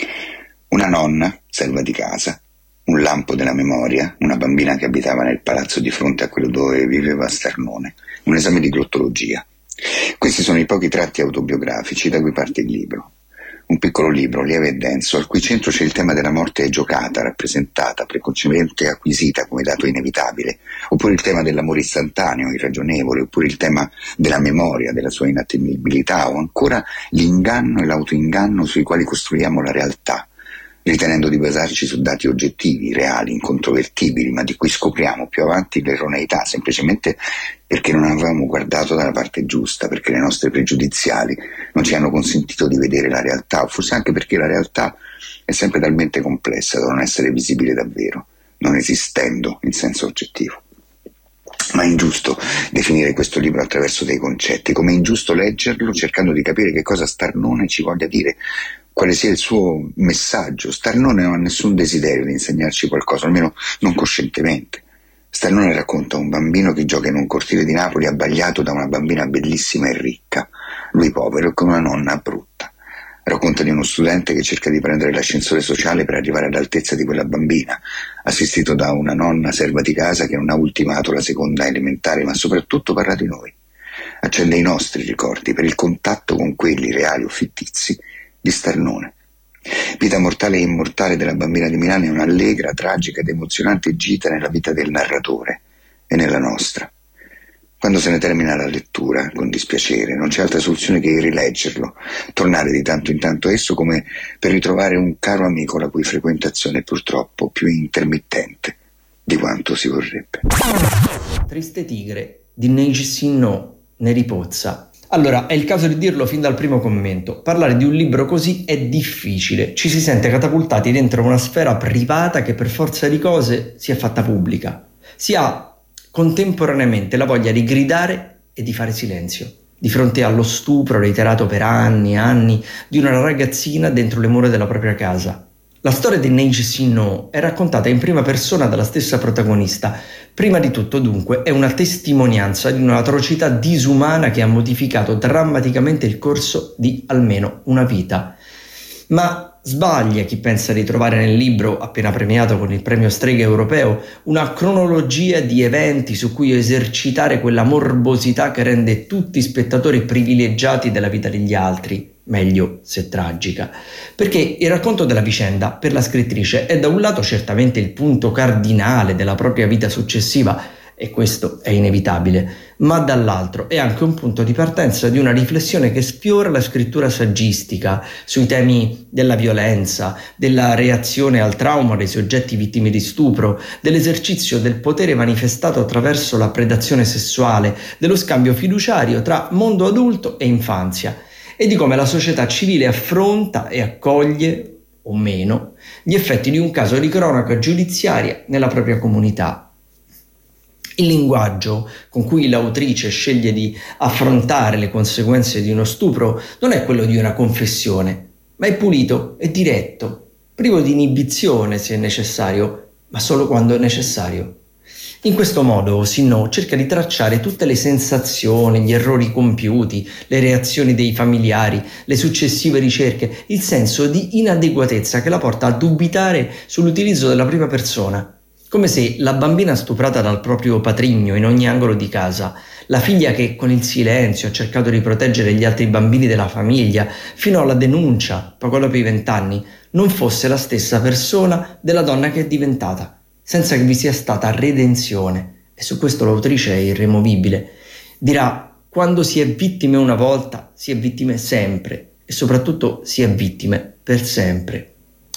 Una nonna, serva di casa, un lampo della memoria, una bambina che abitava nel palazzo di fronte a quello dove viveva Starnone, un esame di glottologia. Questi sono i pochi tratti autobiografici da cui parte il libro. Un piccolo libro, lieve e denso, al cui centro c'è il tema della morte giocata, rappresentata, precocemente acquisita come dato inevitabile, oppure il tema dell'amore istantaneo, irragionevole, oppure il tema della memoria, della sua inattendibilità, o ancora l'inganno e l'autoinganno sui quali costruiamo la realtà, ritenendo di basarci su dati oggettivi, reali, incontrovertibili, ma di cui scopriamo più avanti l'erroneità, semplicemente perché non avevamo guardato dalla parte giusta, perché le nostre pregiudiziali non ci hanno consentito di vedere la realtà, o forse anche perché la realtà è sempre talmente complessa da non essere visibile davvero, non esistendo in senso oggettivo. Ma è ingiusto definire questo libro attraverso dei concetti, come è ingiusto leggerlo cercando di capire che cosa Starnone ci voglia dire, quale sia il suo messaggio. Starnone non ha nessun desiderio di insegnarci qualcosa, almeno non coscientemente. Starnone racconta un bambino che gioca in un cortile di Napoli abbagliato da una bambina bellissima e ricca, lui povero e con una nonna brutta. Racconta di uno studente che cerca di prendere l'ascensore sociale per arrivare all'altezza di quella bambina, assistito da una nonna serva di casa che non ha ultimato la seconda elementare, ma soprattutto parla di noi. Accende i nostri ricordi per il contatto con quelli reali o fittizi di Starnone. Vita mortale e immortale della bambina di Milano è un'allegra, tragica ed emozionante gita nella vita del narratore e nella nostra. Quando se ne termina la lettura, con dispiacere, non c'è altra soluzione che rileggerlo, tornare di tanto in tanto a esso come per ritrovare un caro amico la cui frequentazione è purtroppo più intermittente di quanto si vorrebbe. Triste tigre di Neige Sinnot ne ripozza. Allora, è il caso di dirlo fin dal primo commento. Parlare di un libro così è difficile. Ci si sente catapultati dentro una sfera privata che per forza di cose si è fatta pubblica. Si ha contemporaneamente la voglia di gridare e di fare silenzio di fronte allo stupro reiterato per anni e anni di una ragazzina dentro le mura della propria casa. La storia di Neige Sinnot è raccontata in prima persona dalla stessa protagonista. Prima di tutto, dunque, è una testimonianza di un'atrocità disumana che ha modificato drammaticamente il corso di almeno una vita. Ma sbaglia chi pensa di trovare nel libro, appena premiato con il premio Strega europeo, una cronologia di eventi su cui esercitare quella morbosità che rende tutti spettatori privilegiati della vita degli altri, meglio se tragica. Perché il racconto della vicenda, per la scrittrice, è da un lato certamente il punto cardinale della propria vita successiva, e questo è inevitabile, ma dall'altro è anche un punto di partenza di una riflessione che sfiora la scrittura saggistica sui temi della violenza, della reazione al trauma dei soggetti vittime di stupro, dell'esercizio del potere manifestato attraverso la predazione sessuale, dello scambio fiduciario tra mondo adulto e infanzia. e di come la società civile affronta e accoglie, o meno, gli effetti di un caso di cronaca giudiziaria nella propria comunità. Il linguaggio con cui l'autrice sceglie di affrontare le conseguenze di uno stupro non è quello di una confessione, ma è pulito e diretto, privo di inibizione se è necessario, ma solo quando è necessario. In questo modo Sinnott cerca di tracciare tutte le sensazioni, gli errori compiuti, le reazioni dei familiari, le successive ricerche, il senso di inadeguatezza che la porta a dubitare sull'utilizzo della prima persona. Come se la bambina stuprata dal proprio patrigno in ogni angolo di casa, la figlia che con il silenzio ha cercato di proteggere gli altri bambini della famiglia fino alla denuncia, poco dopo i 20 anni, non fosse la stessa persona della donna che è diventata, senza che vi sia stata redenzione. E su questo l'autrice è irremovibile. Dirà: quando si è vittime una volta, si è vittime sempre, e soprattutto si è vittime per sempre.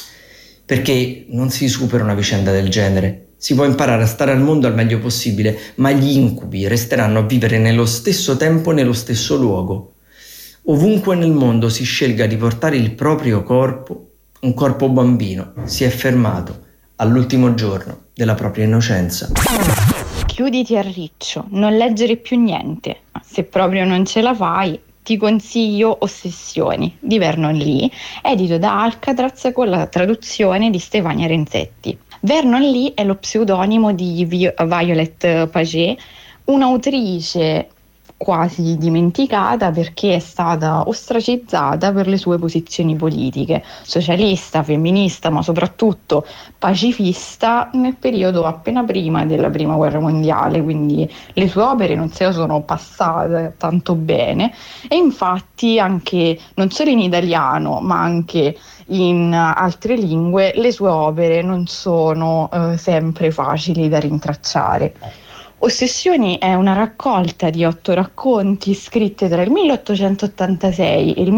Perché non si supera una vicenda del genere. Si può imparare a stare al mondo al meglio possibile, ma gli incubi resteranno a vivere nello stesso tempo e nello stesso luogo. Ovunque nel mondo si scelga di portare il proprio corpo, un corpo bambino si è fermato all'ultimo giorno della propria innocenza. Chiuditi a riccio, non leggere più niente. Se proprio non ce la fai, ti consiglio Ossessioni di Vernon Lee, edito da Alcatraz con la traduzione di Stefania Renzetti. Vernon Lee è lo pseudonimo di Violet Paget, un'autrice quasi dimenticata perché è stata ostracizzata per le sue posizioni politiche, socialista, femminista, ma soprattutto pacifista nel periodo appena prima della Prima Guerra Mondiale, quindi le sue opere non se la sono passate tanto bene e infatti anche non solo in italiano ma anche in altre lingue le sue opere non sono sempre facili da rintracciare. Ossessioni è una raccolta di 8 racconti scritte tra il 1886 e il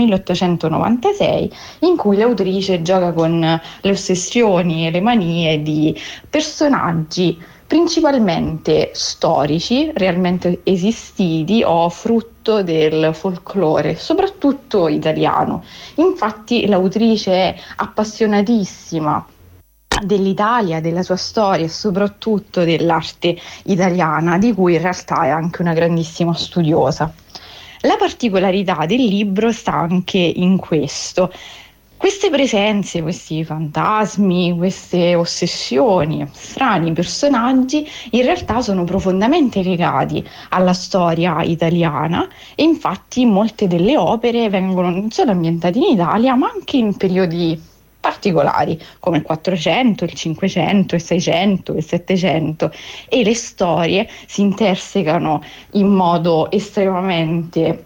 1896 in cui l'autrice gioca con le ossessioni e le manie di personaggi principalmente storici, realmente esistiti o frutto del folklore, soprattutto italiano. Infatti l'autrice è appassionatissima dell'Italia, della sua storia e soprattutto dell'arte italiana, di cui in realtà è anche una grandissima studiosa. La particolarità del libro sta anche in questo. Queste presenze, questi fantasmi, queste ossessioni, strani personaggi in realtà sono profondamente legati alla storia italiana e infatti molte delle opere vengono non solo ambientate in Italia ma anche in periodi particolari come il 400, il 500, il 600, il 700 e le storie si intersecano in modo estremamente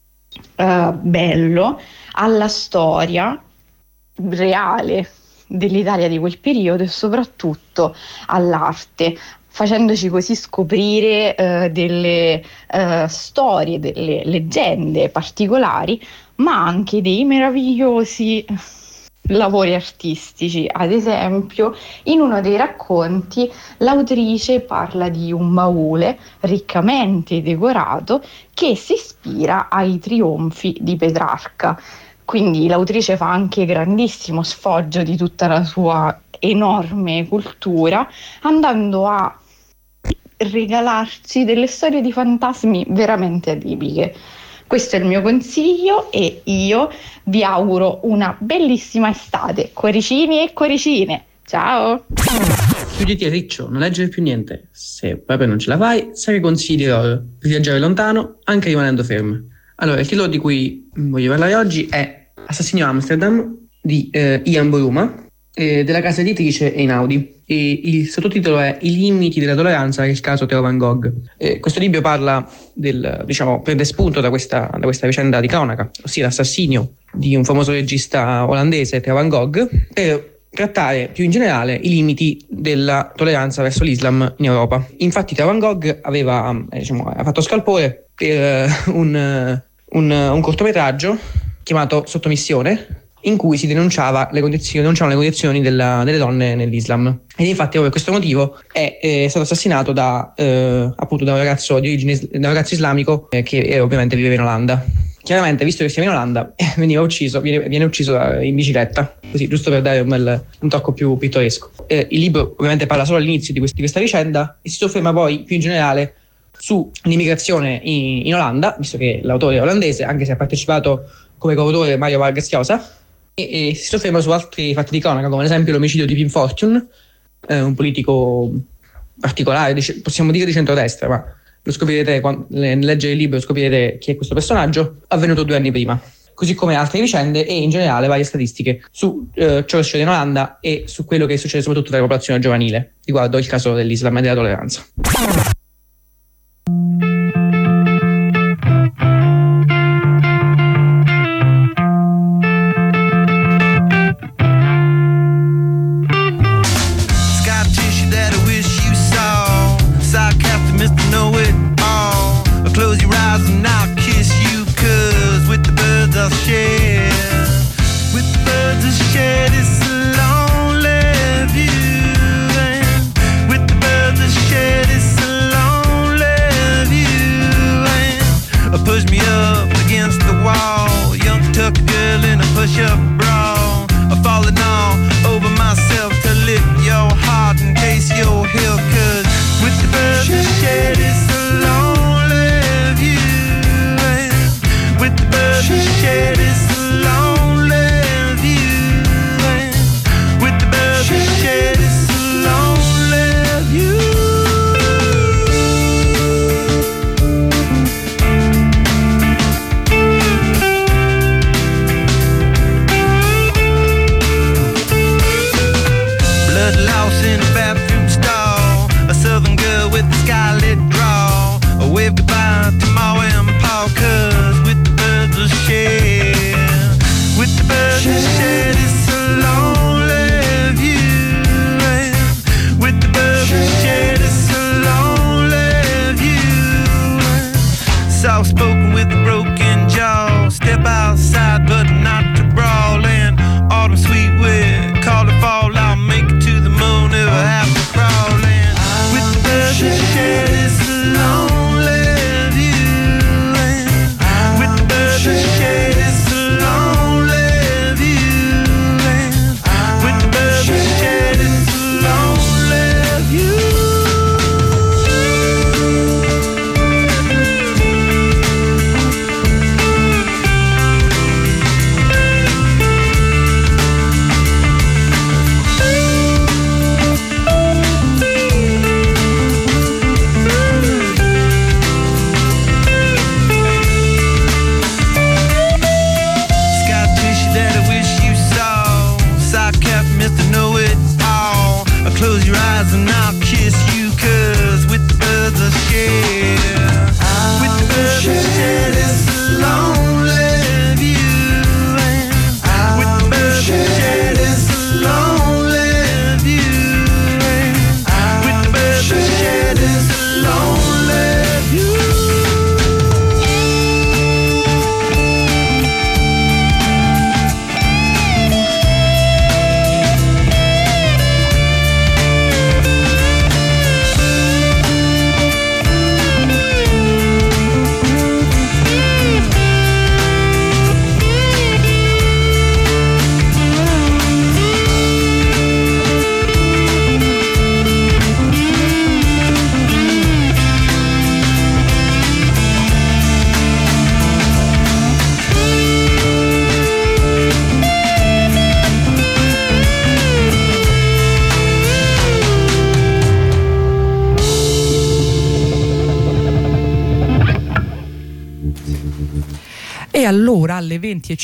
bello alla storia reale dell'Italia di quel periodo e soprattutto all'arte, facendoci così scoprire delle storie, delle leggende particolari, ma anche dei meravigliosi lavori artistici. Ad esempio, in uno dei racconti l'autrice parla di un baule riccamente decorato che si ispira ai trionfi di Petrarca. Quindi l'autrice fa anche grandissimo sfoggio di tutta la sua enorme cultura, andando a regalarci delle storie di fantasmi veramente atipiche. Questo è il mio consiglio e io vi auguro una bellissima estate. Cuoricini e cuoricine, ciao! Chiuditi a riccio, non leggere più niente. Se proprio non ce la fai, sai che consigli loro per viaggiare lontano anche rimanendo fermo. Allora, il titolo di cui voglio parlare oggi è Assassinio Amsterdam di Ian Bruma della casa editrice Einaudi. E il sottotitolo è I limiti della tolleranza che il caso Theo Van Gogh. Questo libro parla prende spunto da questa vicenda di cronaca, ossia l'assassinio di un famoso regista olandese, Theo Van Gogh, per trattare più in generale i limiti della tolleranza verso l'Islam in Europa. Infatti Theo Van Gogh aveva fatto scalpore per un cortometraggio chiamato Sottomissione, in cui si denunciavano le condizioni delle donne nell'Islam. Ed infatti proprio per questo motivo è stato assassinato da un ragazzo islamico che ovviamente viveva in Olanda. chiaramente, visto che siamo in Olanda, viene ucciso in bicicletta, così, giusto per dare un tocco più pittoresco. Il libro ovviamente parla solo all'inizio di questa vicenda e si sofferma poi più in generale sull'immigrazione in Olanda, visto che l'autore è olandese, anche se ha partecipato come coautore Mario Vargas Llosa, e si sofferma su altri fatti di cronaca, come ad esempio l'omicidio di Pim Fortuyn, un politico particolare, possiamo dire di centrodestra, ma lo scoprirete nel leggere il libro, scoprirete chi è questo personaggio, avvenuto 2 anni prima, così come altre vicende e in generale varie statistiche su ciò che succede in Olanda e su quello che succede soprattutto tra la popolazione giovanile riguardo il caso dell'Islam e della tolleranza. E allora alle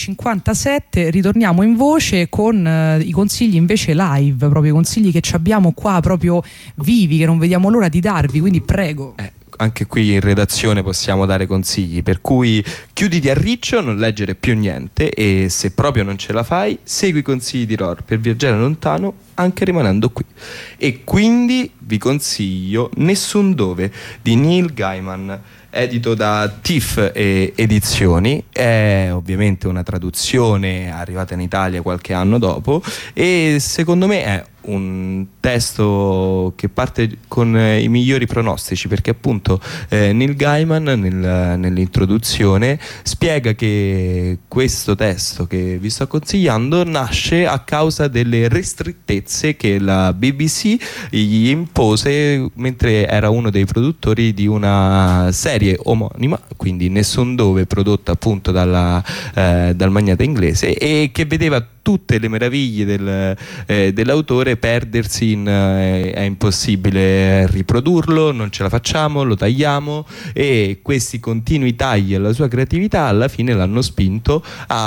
20:57 ritorniamo in voce con i consigli invece live, proprio i consigli che ci abbiamo qua proprio vivi, che non vediamo l'ora di darvi, quindi prego. Anche qui in redazione possiamo dare consigli, per cui chiuditi a riccio, non leggere più niente, e se proprio non ce la fai segui i consigli di Ror per viaggiare lontano anche rimanendo qui. E quindi vi consiglio Nessun Dove di Neil Gaiman, edito da TIFF Edizioni. È ovviamente una traduzione arrivata in Italia qualche anno dopo e secondo me è un testo che parte con i migliori pronostici, perché appunto Neil Gaiman nell'introduzione spiega che questo testo che vi sto consigliando nasce a causa delle restrittezze che la BBC gli impose mentre era uno dei produttori di una serie omonima, quindi Nessun Dove, prodotta appunto dal magnate inglese, e che vedeva tutte le meraviglie dell'autore perdersi è impossibile riprodurlo, non ce la facciamo, lo tagliamo, e questi continui tagli alla sua creatività alla fine l'hanno spinto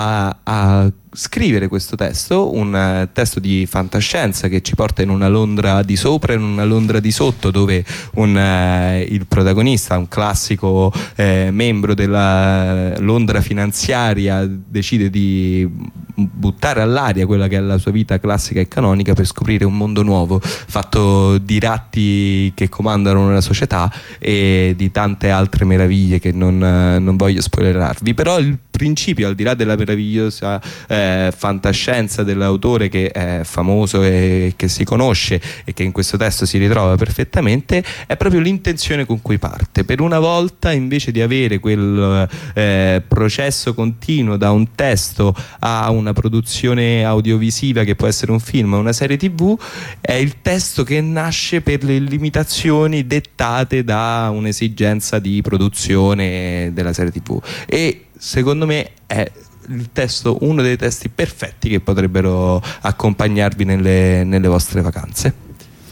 a scrivere questo testo, un testo di fantascienza che ci porta in una Londra di sopra e in una Londra di sotto, dove il protagonista, un classico membro della Londra finanziaria, decide di buttare all'aria quella che è la sua vita classica e canonica per scoprire un mondo nuovo fatto di ratti che comandano la società e di tante altre meraviglie che non voglio spoilerarvi. Però il principio, al di là della meravigliosa fantascienza dell'autore, che è famoso e che si conosce e che in questo testo si ritrova perfettamente, è proprio l'intenzione con cui parte. Per una volta, invece di avere quel processo continuo da un testo a una produzione audiovisiva che può essere un film o una serie TV, è il testo che nasce per le limitazioni dettate da un'esigenza di produzione della serie TV, e secondo me è il testo, uno dei testi perfetti che potrebbero accompagnarvi nelle vostre vacanze.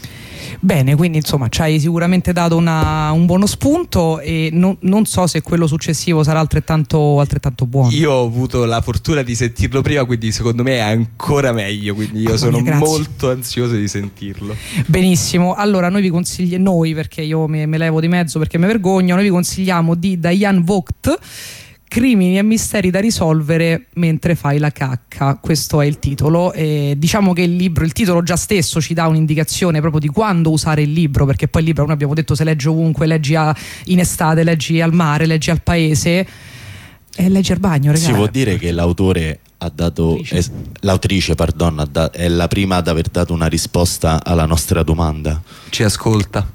Bene, quindi insomma ci hai sicuramente dato un buono spunto, e non so se quello successivo sarà altrettanto buono. Io ho avuto la fortuna di sentirlo prima, quindi secondo me è ancora meglio, quindi io sono molto ansioso di sentirlo. Benissimo, allora noi vi consigliamo, perché io me levo di mezzo perché mi vergogno, noi vi consigliamo di Diane Vogt, Crimini e misteri da risolvere mentre fai la cacca. Questo è il titolo. Diciamo che il titolo già stesso ci dà un'indicazione proprio di quando usare il libro, perché poi il libro, noi abbiamo detto, se leggi ovunque, leggi in estate, leggi al mare, leggi al paese, e leggi al bagno, ragazzi. Si può dire che l'autore ha dato, l'autrice è la prima ad aver dato una risposta alla nostra domanda. Ci ascolta.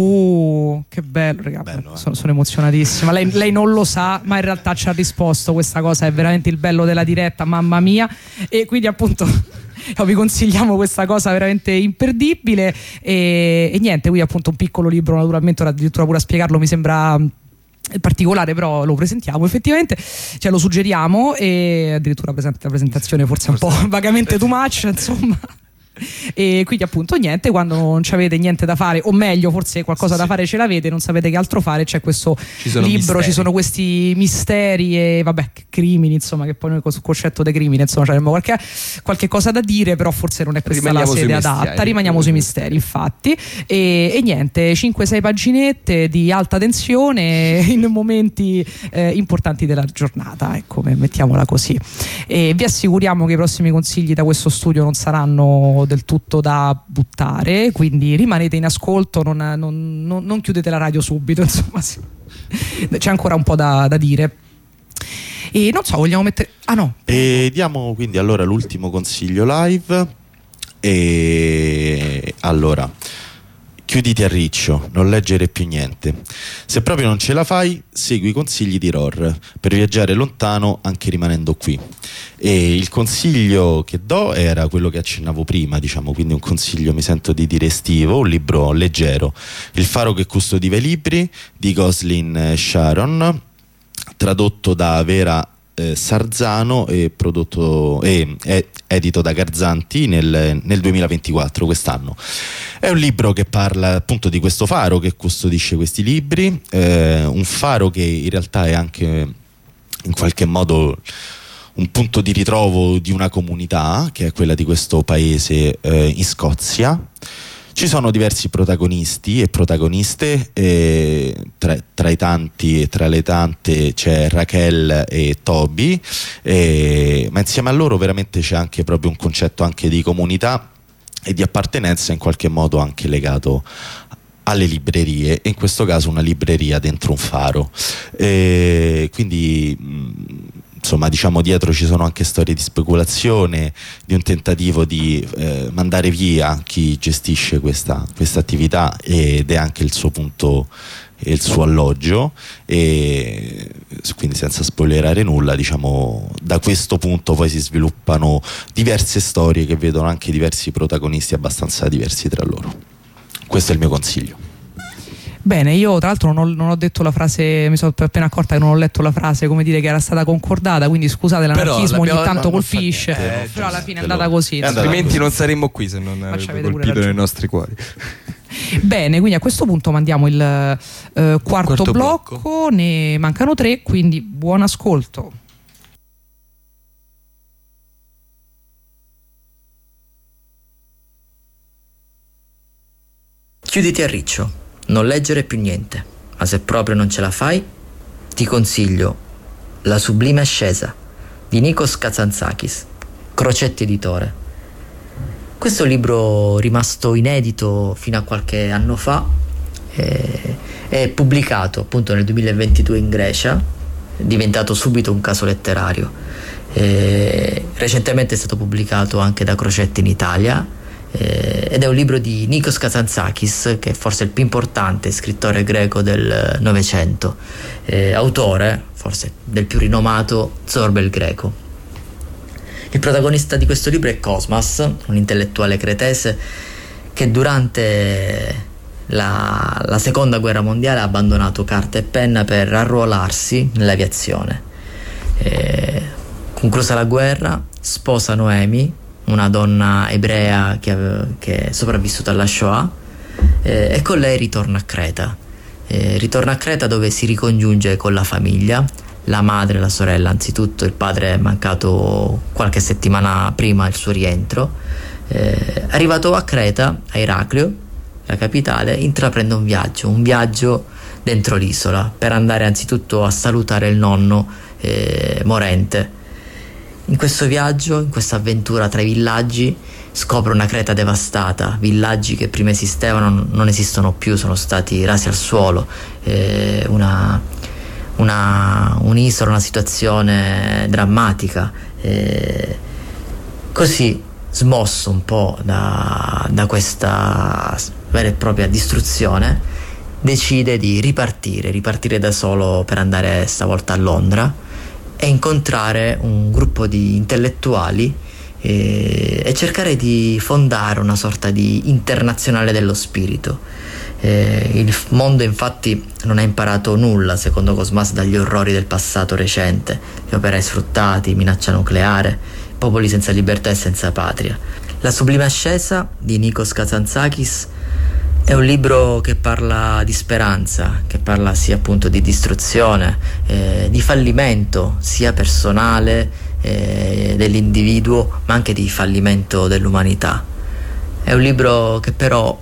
Che bello, ragazzi. Sono emozionatissima. Lei non lo sa, ma in realtà ci ha risposto. Questa cosa è veramente il bello della diretta, mamma mia. E quindi appunto vi consigliamo questa cosa veramente imperdibile. E niente, qui appunto un piccolo libro, naturalmente, ora addirittura pure a spiegarlo mi sembra particolare, però lo presentiamo effettivamente, cioè lo suggeriamo, e addirittura la presentazione forse un po' vagamente too much, insomma. E quindi appunto niente, quando non avete niente da fare, o meglio forse qualcosa da fare ce l'avete, non sapete che altro fare, c'è questo libro, ci sono questi misteri e vabbè, crimini, insomma, che poi noi sul concetto dei crimini insomma avremmo qualche cosa da dire, però forse non è questa la sede adatta, rimaniamo sui misteri infatti. E niente, 5-6 paginette di alta tensione in momenti importanti della giornata, ecco, mettiamola così. E vi assicuriamo che i prossimi consigli da questo studio non saranno del tutto da buttare, quindi rimanete in ascolto, non chiudete la radio subito, insomma, sì. C'è ancora un po' da dire. E non so, vogliamo mettere... E diamo quindi allora l'ultimo consiglio live. E allora, chiuditi a riccio, non leggere più niente. Se proprio non ce la fai, segui i consigli di Ror per viaggiare lontano anche rimanendo qui. E il consiglio che do era quello che accennavo prima, diciamo, quindi un consiglio, mi sento di dire, estivo, un libro leggero, Il faro che custodiva i libri di Gosling Sharon, tradotto da Vera Sarzano e edito da Garzanti nel 2024, quest'anno. È un libro che parla appunto di questo faro che custodisce questi libri, un faro che in realtà è anche in qualche modo un punto di ritrovo di una comunità, che è quella di questo paese in Scozia. Ci sono diversi protagonisti e protagoniste, tra i tanti e tra le tante c'è Raquel e Toby, ma insieme a loro veramente c'è anche proprio un concetto anche di comunità e di appartenenza, in qualche modo anche legato alle librerie, e in questo caso una libreria dentro un faro. Quindi insomma, diciamo, dietro ci sono anche storie di speculazione, di un tentativo di mandare via chi gestisce questa attività, ed è anche il suo punto e il suo alloggio, e quindi, senza spoilerare nulla, diciamo, da questo punto poi si sviluppano diverse storie che vedono anche diversi protagonisti abbastanza diversi tra loro. Questo è il mio consiglio. Bene, io tra l'altro non ho detto la frase, mi sono appena accorta che non ho letto la frase, come dire, che era stata concordata, quindi scusate, l'anarchismo ogni tanto colpisce, però alla fine è andata così. Altrimenti non saremmo qui se non avesse colpito nei nostri cuori. Bene, quindi a questo punto mandiamo il quarto blocco, ne mancano 3, quindi buon ascolto. Chiuditi a riccio. Non leggere più niente, ma se proprio non ce la fai, ti consiglio La sublime ascesa di Nikos Kazantzakis, Crocetti Editore. Questo libro, rimasto inedito fino a qualche anno fa, è pubblicato appunto nel 2022 in Grecia, è diventato subito un caso letterario. Recentemente è stato pubblicato anche da Crocetti in Italia, ed è un libro di Nikos Kazantzakis, che è forse il più importante scrittore greco del Novecento, autore forse del più rinomato Zorba il Greco. Il protagonista di questo libro è Cosmas, un intellettuale cretese che durante la seconda guerra mondiale ha abbandonato carta e penna per arruolarsi nell'aviazione. Conclusa la guerra, sposa Noemi, una donna ebrea che è sopravvissuta alla Shoah, e con lei ritorna a Creta. Ritorna a Creta, dove si ricongiunge con la famiglia, la madre e la sorella anzitutto. Il padre è mancato qualche settimana prima del suo rientro. Arrivato a Creta, a Eraclio, la capitale, intraprende un viaggio dentro l'isola per andare anzitutto a salutare il nonno morente. In questo viaggio, in questa avventura tra i villaggi, scopre una Creta devastata. Villaggi che prima esistevano non esistono più, sono stati rasi al suolo. Un'isola, una situazione drammatica. Così, smosso un po' da questa vera e propria distruzione, decide di ripartire da solo per andare stavolta a Londra e incontrare un gruppo di intellettuali e cercare di fondare una sorta di internazionale dello spirito. Il mondo infatti non ha imparato nulla, secondo Cosmas, dagli orrori del passato recente: gli operai sfruttati, minaccia nucleare, popoli senza libertà e senza patria. La sublime ascesa di Nikos Kazantzakis è un libro che parla di speranza, che parla sia appunto di distruzione, di fallimento sia personale dell'individuo, ma anche di fallimento dell'umanità. È un libro che però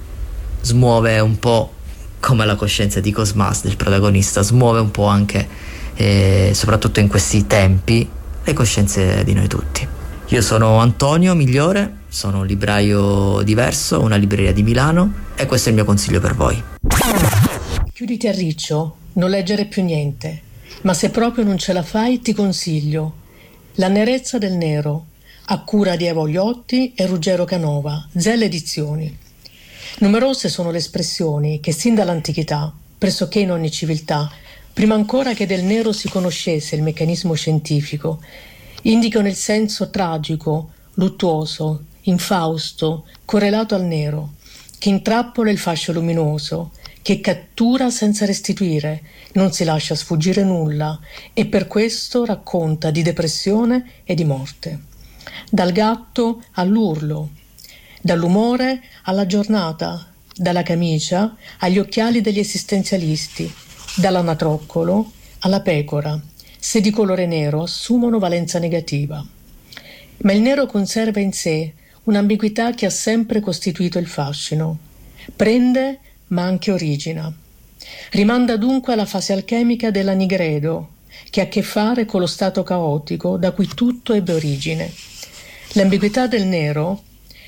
smuove un po', come la coscienza di Cosmas, del protagonista, smuove un po' anche, soprattutto in questi tempi, le coscienze di noi tutti. Io sono Antonio Migliore, sono un libraio diverso, una libreria di Milano, e questo è il mio consiglio per voi. Chiuditi a riccio, non leggere più niente, ma se proprio non ce la fai ti consiglio La nerezza del nero, a cura di Evo Gliotti e Ruggero Canova, Zell Edizioni. Numerose sono le espressioni che sin dall'antichità, pressoché in ogni civiltà, prima ancora che del nero si conoscesse il meccanismo scientifico, indicano il senso tragico, luttuoso, infausto, correlato al nero, che intrappola il fascio luminoso, che cattura senza restituire, non si lascia sfuggire nulla e per questo racconta di depressione e di morte. Dal gatto all'urlo, dall'umore alla giornata, dalla camicia agli occhiali degli esistenzialisti, dall'anatroccolo alla pecora, se di colore nero assumono valenza negativa. Ma il nero conserva in sé un'ambiguità che ha sempre costituito il fascino. Prende, ma anche origina. Rimanda dunque alla fase alchemica della Nigredo, che ha a che fare con lo stato caotico da cui tutto ebbe origine. L'ambiguità del nero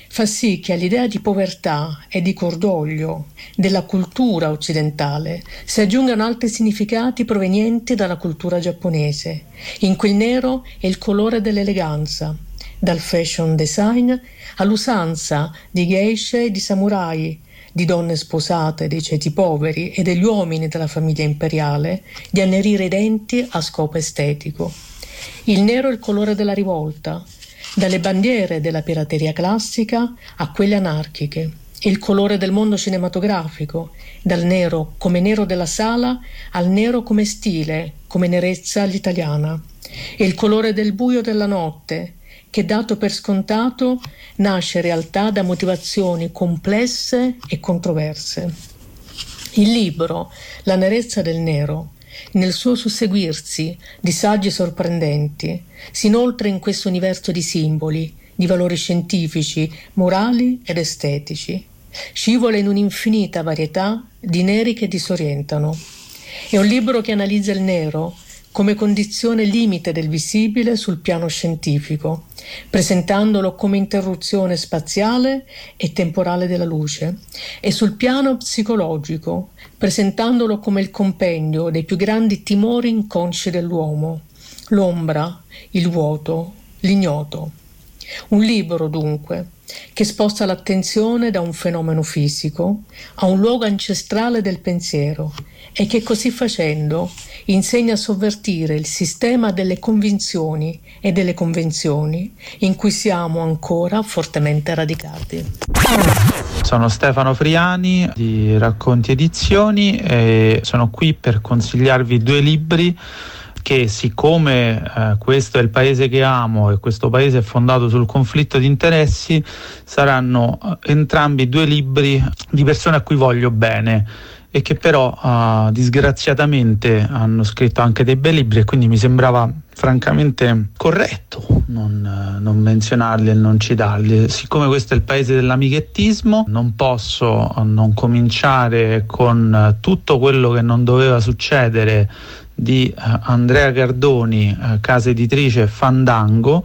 fa sì che all'idea di povertà e di cordoglio della cultura occidentale si aggiungano altri significati provenienti dalla cultura giapponese, in cui il nero è il colore dell'eleganza, dal fashion design all'usanza di geishe e di samurai, di donne sposate, dei ceti poveri e degli uomini della famiglia imperiale, di annerire i denti a scopo estetico. Il nero è il colore della rivolta, dalle bandiere della pirateria classica a quelle anarchiche, è il colore del mondo cinematografico, dal nero come nero della sala al nero come stile, come nerezza all'italiana, è il colore del buio della notte, che dato per scontato nasce in realtà da motivazioni complesse e controverse. Il libro La nerezza del nero, nel suo susseguirsi di saggi sorprendenti, si inoltra in questo universo di simboli, di valori scientifici, morali ed estetici. Scivola in un'infinita varietà di neri che disorientano. È un libro che analizza il nero come condizione limite del visibile sul piano scientifico, presentandolo come interruzione spaziale e temporale della luce, e sul piano psicologico, presentandolo come il compendio dei più grandi timori inconsci dell'uomo, l'ombra, il vuoto, l'ignoto. Un libro, dunque, che sposta l'attenzione da un fenomeno fisico a un luogo ancestrale del pensiero e che così facendo insegna a sovvertire il sistema delle convinzioni e delle convenzioni in cui siamo ancora fortemente radicati. Sono Stefano Friani di Racconti Edizioni e sono qui per consigliarvi 2 libri che, siccome questo è il paese che amo e questo paese è fondato sul conflitto di interessi, saranno entrambi 2 libri di persone a cui voglio bene e che però disgraziatamente hanno scritto anche dei bei libri, e quindi mi sembrava francamente corretto non menzionarli e non citarli. Siccome questo è il paese dell'amichettismo, non posso non cominciare con tutto quello che non doveva succedere di Andrea Gardoni, casa editrice Fandango,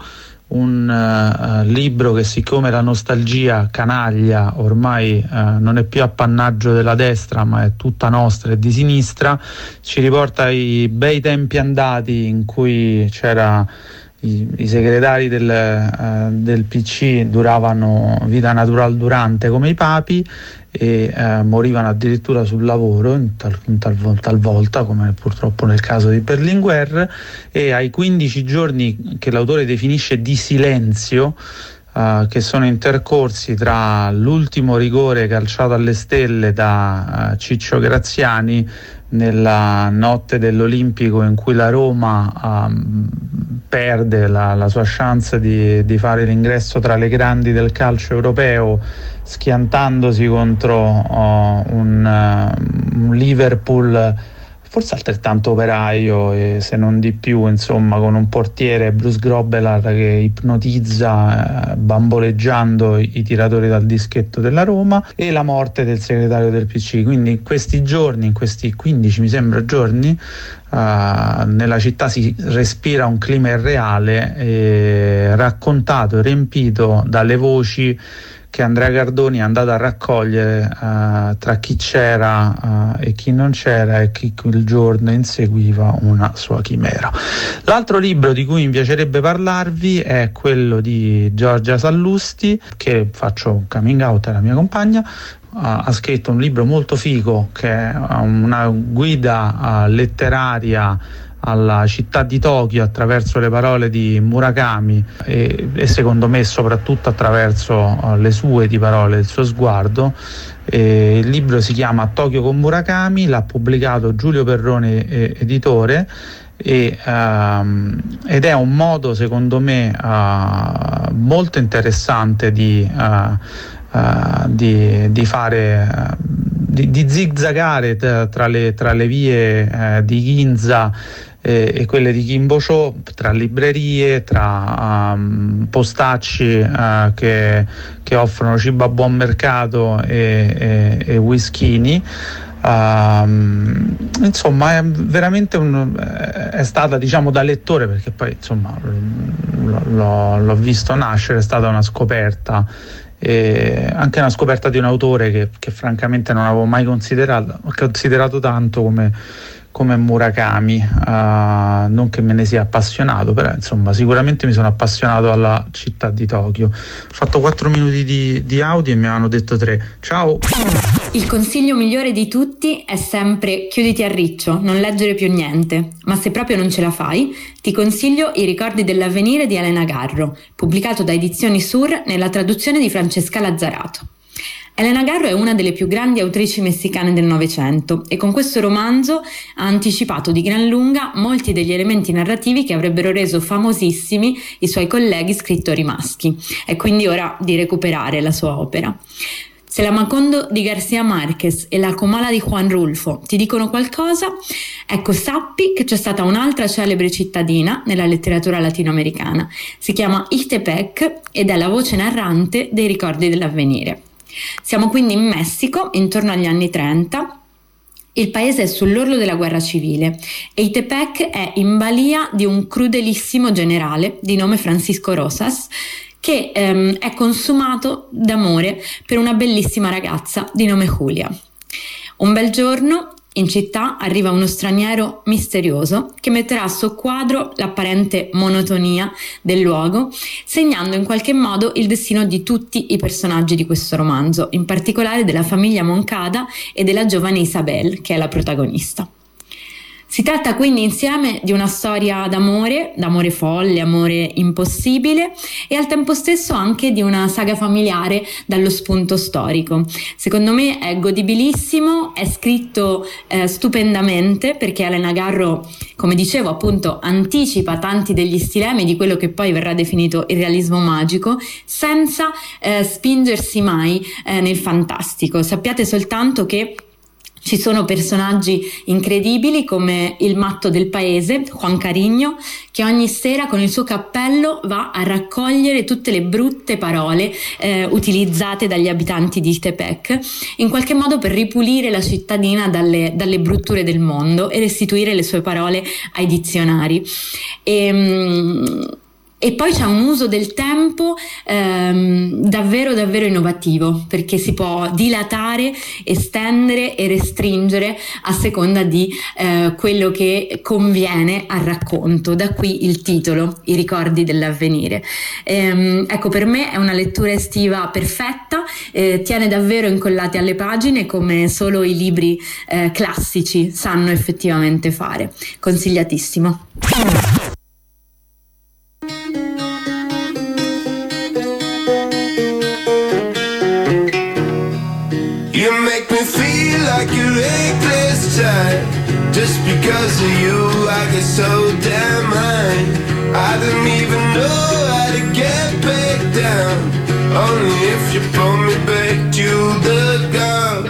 un libro che, siccome la nostalgia canaglia ormai non è più appannaggio della destra ma è tutta nostra e di sinistra, ci riporta ai bei tempi andati in cui c'era i segretari del PC duravano vita natural durante come i papi e morivano addirittura sul lavoro talvolta, come purtroppo nel caso di Berlinguer, e ai 15 giorni che l'autore definisce di silenzio che sono intercorsi tra l'ultimo rigore calciato alle stelle da Ciccio Graziani nella notte dell'Olimpico in cui la Roma perde la sua chance di fare l'ingresso tra le grandi del calcio europeo, schiantandosi contro un Liverpool forse altrettanto operaio, e se non di più, insomma, con un portiere, Bruce Grobbelaar, che ipnotizza bamboleggiando i tiratori dal dischetto della Roma, e la morte del segretario del PC. Quindi in questi giorni, in questi 15 mi sembra giorni, nella città si respira un clima irreale, raccontato e riempito dalle voci che Andrea Gardoni è andato a raccogliere tra chi c'era e chi non c'era e chi quel giorno inseguiva una sua chimera. L'altro libro di cui mi piacerebbe parlarvi è quello di Giorgia Sallusti, che faccio un coming out alla mia compagna. Ha scritto un libro molto figo che è una guida letteraria alla città di Tokyo attraverso le parole di Murakami e secondo me soprattutto attraverso le sue di parole, il suo sguardo. Il libro si chiama Tokyo con Murakami, l'ha pubblicato Giulio Perrone editore, ed è un modo secondo me molto interessante di fare di zigzagare tra le vie di Ginza e quelle di Kimbo-cho, tra librerie, tra postacci che offrono cibo a buon mercato e whiskini. Insomma, è veramente è stata, diciamo, da lettore, perché poi insomma l'ho visto nascere, è stata una scoperta anche una scoperta di un autore che francamente non avevo mai considerato tanto come Murakami, non che me ne sia appassionato, però insomma sicuramente mi sono appassionato alla città di Tokyo. Ho fatto 4 minuti di audio e mi hanno detto 3. Ciao! Il consiglio migliore di tutti è sempre: chiuditi a riccio, non leggere più niente, ma se proprio non ce la fai ti consiglio I ricordi dell'avvenire di Elena Garro, pubblicato da Edizioni Sur nella traduzione di Francesca Lazzarato. Elena Garro è una delle più grandi autrici messicane del Novecento e con questo romanzo ha anticipato di gran lunga molti degli elementi narrativi che avrebbero reso famosissimi i suoi colleghi scrittori maschi. È quindi ora di recuperare la sua opera. Se la Macondo di García Márquez e la Comala di Juan Rulfo ti dicono qualcosa, ecco, sappi che c'è stata un'altra celebre cittadina nella letteratura latinoamericana. Si chiama Ixtepec ed è la voce narrante dei ricordi dell'avvenire. Siamo quindi in Messico, intorno agli anni 30. Il paese è sull'orlo della guerra civile e Ixtepec è in balia di un crudelissimo generale di nome Francisco Rosas, che è consumato d'amore per una bellissima ragazza di nome Julia. Un bel giorno in città arriva uno straniero misterioso che metterà a soqquadro l'apparente monotonia del luogo, segnando in qualche modo il destino di tutti i personaggi di questo romanzo, in particolare della famiglia Moncada e della giovane Isabel, che è la protagonista. Si tratta quindi insieme di una storia d'amore folle, amore impossibile e al tempo stesso anche di una saga familiare dallo spunto storico. Secondo me è godibilissimo, è scritto stupendamente, perché Elena Garro, come dicevo appunto, anticipa tanti degli stilemi di quello che poi verrà definito il realismo magico, senza spingersi mai nel fantastico. Sappiate soltanto che ci sono personaggi incredibili come il matto del paese, Juan Carigno, che ogni sera con il suo cappello va a raccogliere tutte le brutte parole utilizzate dagli abitanti di Ixtepec, in qualche modo per ripulire la cittadina dalle brutture del mondo e restituire le sue parole ai dizionari. E poi c'è un uso del tempo davvero davvero innovativo, perché si può dilatare, estendere e restringere a seconda di quello che conviene al racconto. Da qui il titolo, I ricordi dell'avvenire. Ecco, per me è una lettura estiva perfetta, tiene davvero incollati alle pagine come solo i libri classici sanno effettivamente fare. Consigliatissimo. You make me feel like a reckless child. Just because of you I get so damn high. I don't even know how to get back down. Only if you pull me back to the ground.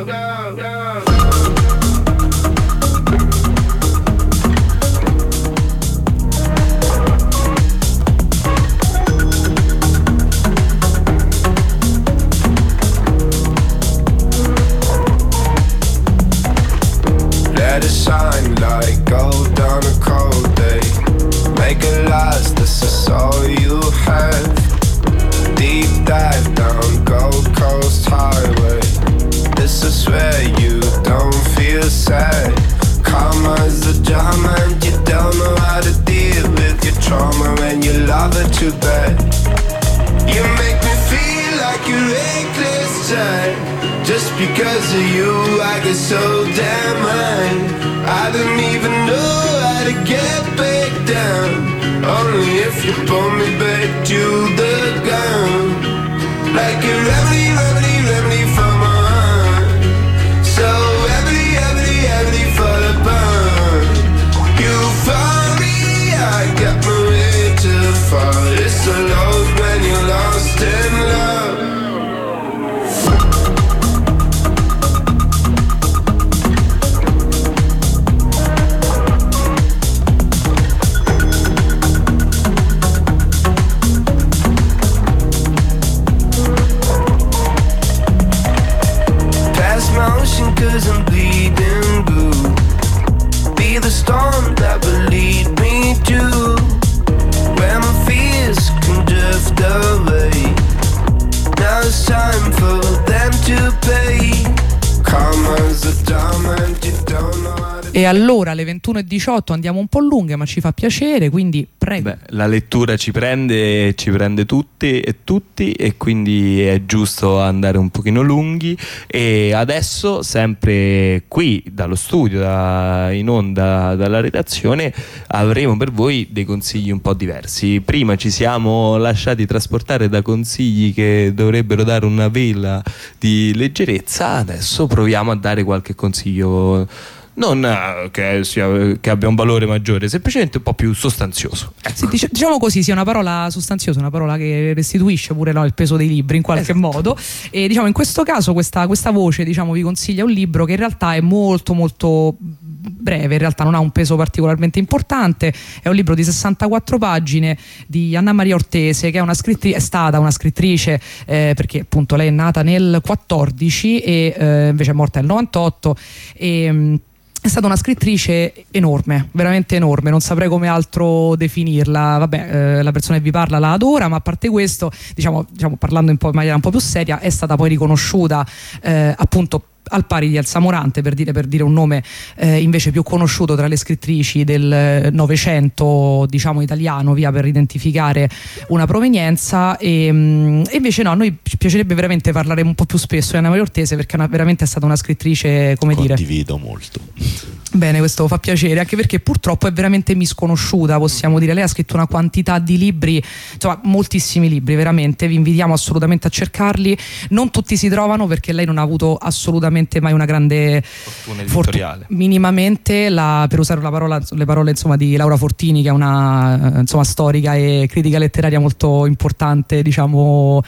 Let it shine like gold on a cold day. Make it last, this is all you have. Deep dive down Gold Coast Highway. This is where you don't feel sad. Karma's a drama and you don't know how to deal with your trauma when you love it too bad. You make me feel like a reckless child. Just because of you I get so damn high. I don't even know how to get back down. Only if you pull me back to the ground. Like a remedy, remedy, remedy for my heart. So remedy, remedy, remedy for the burn. You found me, I got my way too far. It's so low when you're lost in love. to pay. Karma's a diamond you don't know how to. E allora alle 21:18 andiamo un po' lunghe, ma ci fa piacere, quindi prego. Beh, la lettura ci prende tutti e quindi è giusto andare un pochino lunghi. E adesso, sempre qui dallo studio, in onda dalla redazione, avremo per voi dei consigli un po' diversi. Prima ci siamo lasciati trasportare da consigli che dovrebbero dare una vela di leggerezza, adesso proviamo a dare qualche consiglio non che abbia un valore maggiore, semplicemente un po' più sostanzioso. Sì, diciamo così, sia una parola sostanziosa, una parola che restituisce pure, no, il peso dei libri in qualche modo. E diciamo in questo caso questa voce, diciamo, vi consiglia un libro che in realtà è molto molto breve, in realtà non ha un peso particolarmente importante. È un libro di 64 pagine di Anna Maria Ortese, che è stata una scrittrice, perché appunto lei è nata nel 14 e invece è morta nel 98, e è stata una scrittrice enorme, veramente enorme, non saprei come altro definirla. Vabbè, la persona che vi parla la adora, ma a parte questo, diciamo parlando in maniera un po' più seria, è stata poi riconosciuta appunto al pari di Elsa Morante, per dire un nome invece più conosciuto tra le scrittrici del Novecento, diciamo italiano, via, per identificare una provenienza. E invece no, a noi ci piacerebbe veramente parlare un po' più spesso di Anna Maria Ortese, perché veramente è stata una scrittrice, come dire, condivido molto. Bene, questo fa piacere, anche perché purtroppo è veramente misconosciuta, possiamo dire. Lei ha scritto una quantità di libri, insomma moltissimi libri, veramente, vi invitiamo assolutamente a cercarli. Non tutti si trovano, perché lei non ha avuto assolutamente mai una grande fortuna editoriale, minimamente, per usare le parole insomma di Laura Fortini, che è una storica e critica letteraria molto importante, diciamo,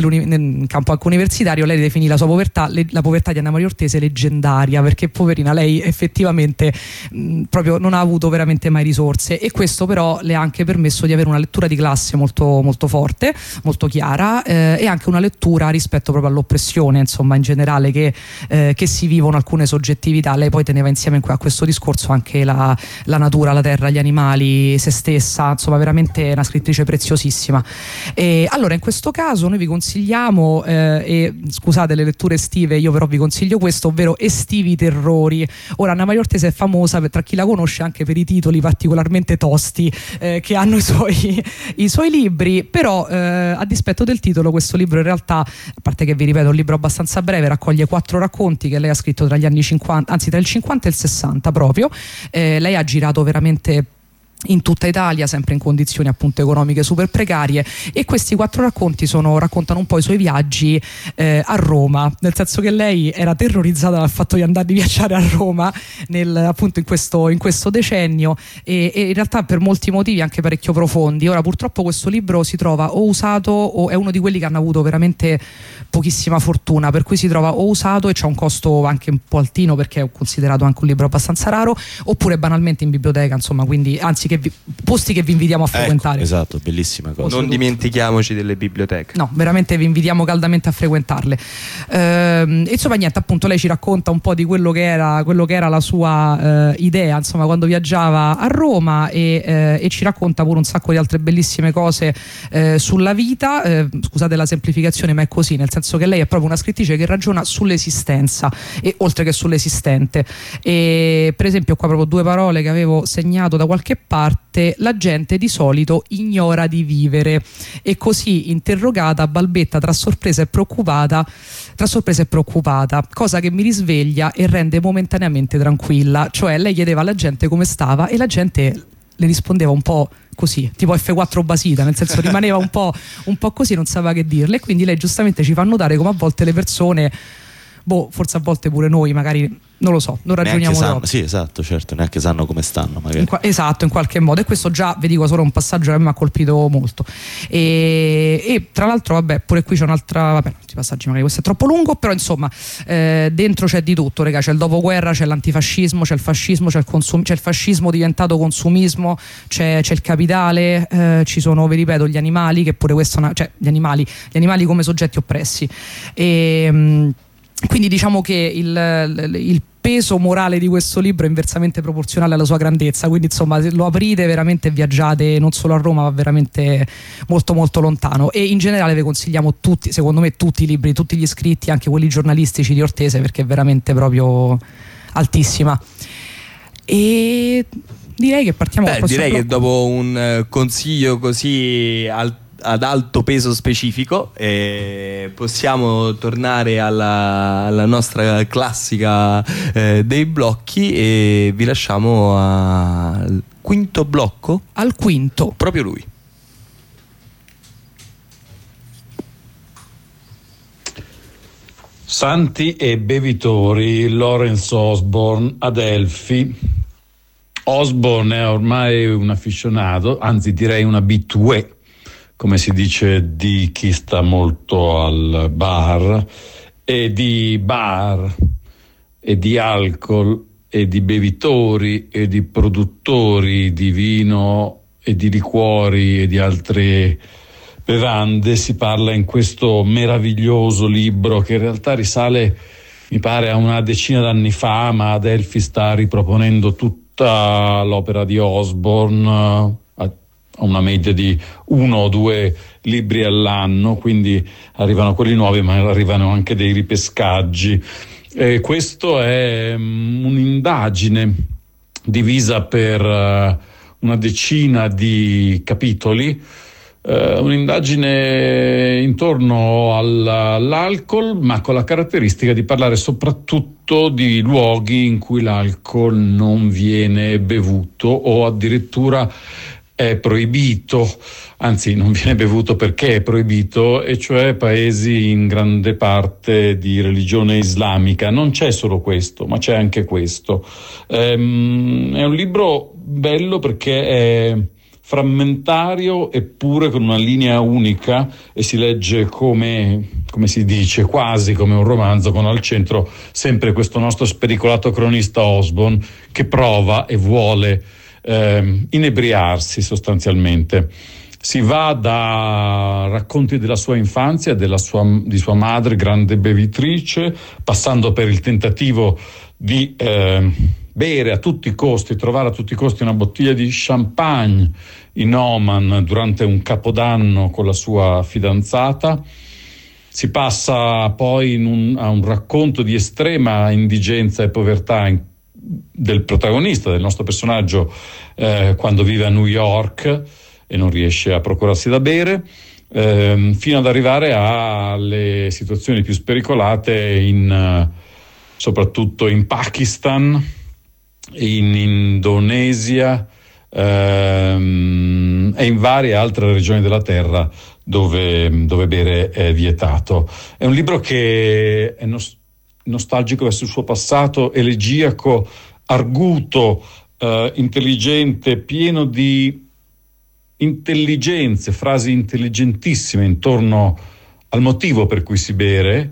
nel campo anche universitario. Lei definì la sua povertà, la povertà di Anna Maria Ortese, leggendaria, perché poverina lei effettivamente proprio non ha avuto veramente mai risorse, e questo però le ha anche permesso di avere una lettura di classe molto, molto forte, molto chiara, e anche una lettura rispetto proprio all'oppressione, insomma, in generale, che si vivono alcune soggettività. Lei poi teneva insieme a questo discorso anche la natura, la terra, gli animali, se stessa, insomma veramente una scrittrice preziosissima. E allora in questo caso noi vi consigliamo, e scusate le letture estive, io però vi consiglio questo, ovvero Estivi terrori. Ora, Anna Maria Ortese è famosa, tra chi la conosce, anche per i titoli particolarmente tosti che hanno i suoi libri, però a dispetto del titolo, questo libro in realtà, a parte che vi ripeto è un libro abbastanza breve, raccoglie 4 racconti che lei ha scritto tra gli anni 50, anzi tra il 50 e il 60 proprio. Lei ha girato veramente in tutta Italia, sempre in condizioni appunto economiche super precarie, e questi 4 racconti raccontano un po' i suoi viaggi a Roma, nel senso che lei era terrorizzata dal fatto di viaggiare a Roma appunto in questo decennio, e in realtà per molti motivi anche parecchio profondi. Ora purtroppo questo libro si trova o usato, o è uno di quelli che hanno avuto veramente pochissima fortuna, per cui si trova o usato e c'ha un costo anche un po' altino, perché è considerato anche un libro abbastanza raro, oppure banalmente in biblioteca, insomma, quindi anzi posti che vi invitiamo a frequentare. Esatto, bellissima cosa. Non dimentichiamoci delle biblioteche. No, veramente vi invitiamo caldamente a frequentarle. Insomma, niente, appunto lei ci racconta un po' di quello che era la sua idea, insomma, quando viaggiava a Roma, e ci racconta pure un sacco di altre bellissime cose sulla vita. Scusate la semplificazione, ma è così, nel senso che lei è proprio una scrittrice che ragiona sull'esistenza, e oltre che sull'esistente. E per esempio qua proprio 2 parole che avevo segnato da qualche parte: la gente di solito ignora di vivere, e così interrogata balbetta tra sorpresa e preoccupata, cosa che mi risveglia e rende momentaneamente tranquilla. Cioè lei chiedeva alla gente come stava e la gente le rispondeva un po' così, tipo F4 basita, nel senso rimaneva un po' così, non sapeva che dirle. E quindi lei giustamente ci fa notare come a volte le persone, forse a volte pure noi magari, non lo so, non ragioniamo troppo. Sì, esatto, certo, neanche sanno come stanno magari. Esatto, in qualche modo. E questo già, vi dico, solo un passaggio che mi ha colpito molto. E tra l'altro, vabbè, pure qui c'è un'altra, vabbè, questi passaggi magari questo è troppo lungo, però insomma dentro c'è di tutto, raga. C'è il dopoguerra, c'è l'antifascismo, c'è il fascismo, c'è il fascismo diventato consumismo, c'è il capitale, ci sono, vi ripeto, gli animali, che pure questo, cioè gli animali come soggetti oppressi. Quindi diciamo che il peso morale di questo libro è inversamente proporzionale alla sua grandezza, quindi insomma se lo aprite veramente viaggiate non solo a Roma ma veramente molto molto lontano. E in generale vi consigliamo tutti, secondo me tutti i libri, tutti gli scritti, anche quelli giornalistici di Ortese, perché è veramente proprio altissima. E direi che partiamo dal prossimo blocco. Che dopo un consiglio così ad alto peso specifico possiamo tornare alla nostra classica dei blocchi, e vi lasciamo al quinto blocco. Al quinto. Proprio lui. Santi e bevitori, Lawrence Osborne, Adelphi. Osborne è ormai un aficionato, anzi direi un habitué, come si dice di chi sta molto al bar, e di bar, e di alcol, e di bevitori, e di produttori di vino, e di liquori, e di altre bevande. Si parla in questo meraviglioso libro, che in realtà risale, mi pare, a una decina d'anni fa, ma Adelphi sta riproponendo tutta l'opera di Osborne, una media di 1 o 2 libri all'anno, quindi arrivano quelli nuovi ma arrivano anche dei ripescaggi. Questo è un'indagine divisa per una decina di capitoli, un'indagine intorno all'alcol, ma con la caratteristica di parlare soprattutto di luoghi in cui l'alcol non viene bevuto o addirittura è proibito, anzi non viene bevuto perché è proibito, e cioè paesi in grande parte di religione islamica. Non c'è solo questo, ma c'è anche questo. È un libro bello perché è frammentario eppure con una linea unica, e si legge come si dice, quasi come un romanzo, con al centro sempre questo nostro spericolato cronista Osborne, che prova e vuole inebriarsi sostanzialmente. Si va da racconti della sua infanzia, di sua madre, grande bevitrice, passando per il tentativo di bere a tutti i costi, trovare a tutti i costi una bottiglia di champagne in Oman durante un capodanno con la sua fidanzata. Si passa poi a un racconto di estrema indigenza e povertà del protagonista, del nostro personaggio, quando vive a New York e non riesce a procurarsi da bere, fino ad arrivare alle situazioni più spericolate soprattutto in Pakistan, in Indonesia e in varie altre regioni della terra dove bere è vietato. È un libro che è nostalgico verso il suo passato, elegiaco, arguto, intelligente, pieno di intelligenze, frasi intelligentissime intorno al motivo per cui si beve,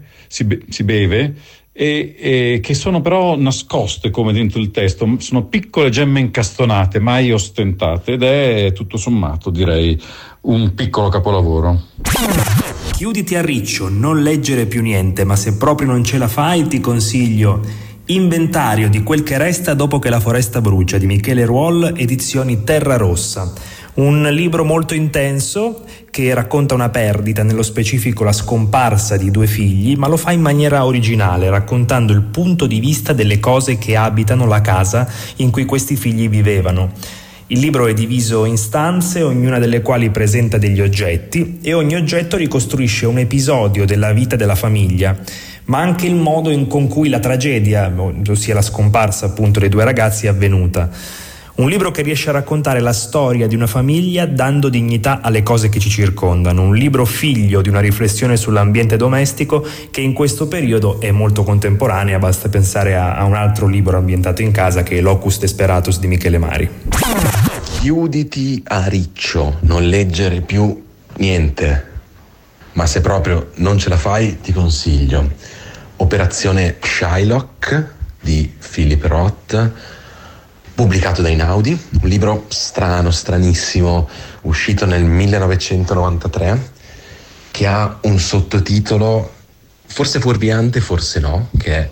e che sono però nascoste come dentro il testo. Sono piccole gemme incastonate, mai ostentate, ed è tutto sommato, direi, un piccolo capolavoro. Chiuditi a riccio, non leggere più niente, ma se proprio non ce la fai ti consiglio Inventario di quel che resta dopo che la foresta brucia di Michele Ruol, edizioni Terra Rossa. Un libro molto intenso che racconta una perdita, nello specifico la scomparsa di 2 figli, ma lo fa in maniera originale, raccontando il punto di vista delle cose che abitano la casa in cui questi figli vivevano. Il libro è diviso in stanze, ognuna delle quali presenta degli oggetti, e ogni oggetto ricostruisce un episodio della vita della famiglia, ma anche il modo con cui la tragedia, ossia la scomparsa appunto dei 2 ragazzi, è avvenuta. Un libro che riesce a raccontare la storia di una famiglia dando dignità alle cose che ci circondano, un libro figlio di una riflessione sull'ambiente domestico che in questo periodo è molto contemporanea. Basta pensare a un altro libro ambientato in casa, che è Locus Desperatus di Michele Mari. Chiuditi a riccio, non leggere più niente, ma se proprio non ce la fai ti consiglio Operazione Shylock di Philip Roth, pubblicato da Einaudi, un libro strano, stranissimo, uscito nel 1993, che ha un sottotitolo forse fuorviante, forse no, che è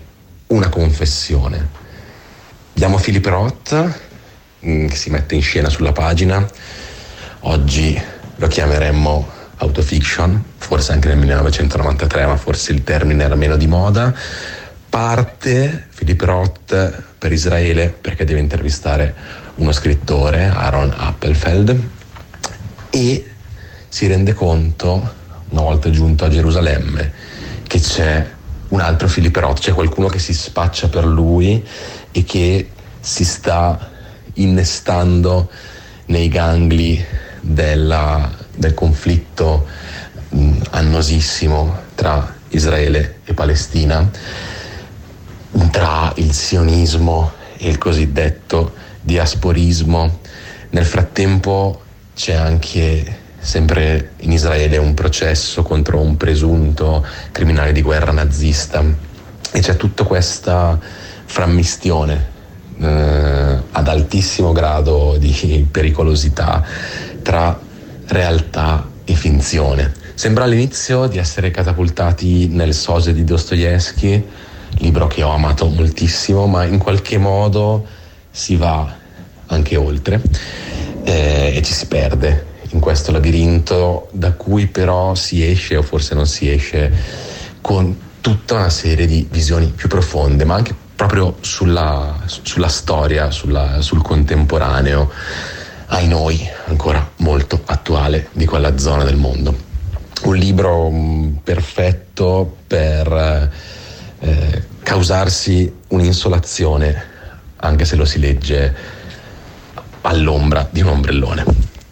una confessione. Diamo Philip Roth, che si mette in scena sulla pagina. Oggi lo chiameremmo autofiction, forse anche nel 1993, ma forse il termine era meno di moda. Parte Philip Roth per Israele perché deve intervistare uno scrittore, Aaron Appelfeld, e si rende conto, una volta giunto a Gerusalemme, che c'è un altro Philip Roth, c'è qualcuno che si spaccia per lui e che si sta innestando nei gangli del conflitto annosissimo tra Israele e Palestina, tra il sionismo e il cosiddetto diasporismo. Nel frattempo c'è anche sempre in Israele un processo contro un presunto criminale di guerra nazista e c'è tutta questa frammistione ad altissimo grado di pericolosità tra realtà e finzione. Sembra all'inizio di essere catapultati nel Sose di Dostoevskij, libro che ho amato moltissimo, ma in qualche modo si va anche oltre e ci si perde in questo labirinto da cui però si esce, o forse non si esce, con tutta una serie di visioni più profonde, ma anche proprio sulla storia, sul contemporaneo, ai noi ancora molto attuale di quella zona del mondo. Un libro perfetto per causarsi un'insolazione, anche se lo si legge all'ombra di un ombrellone.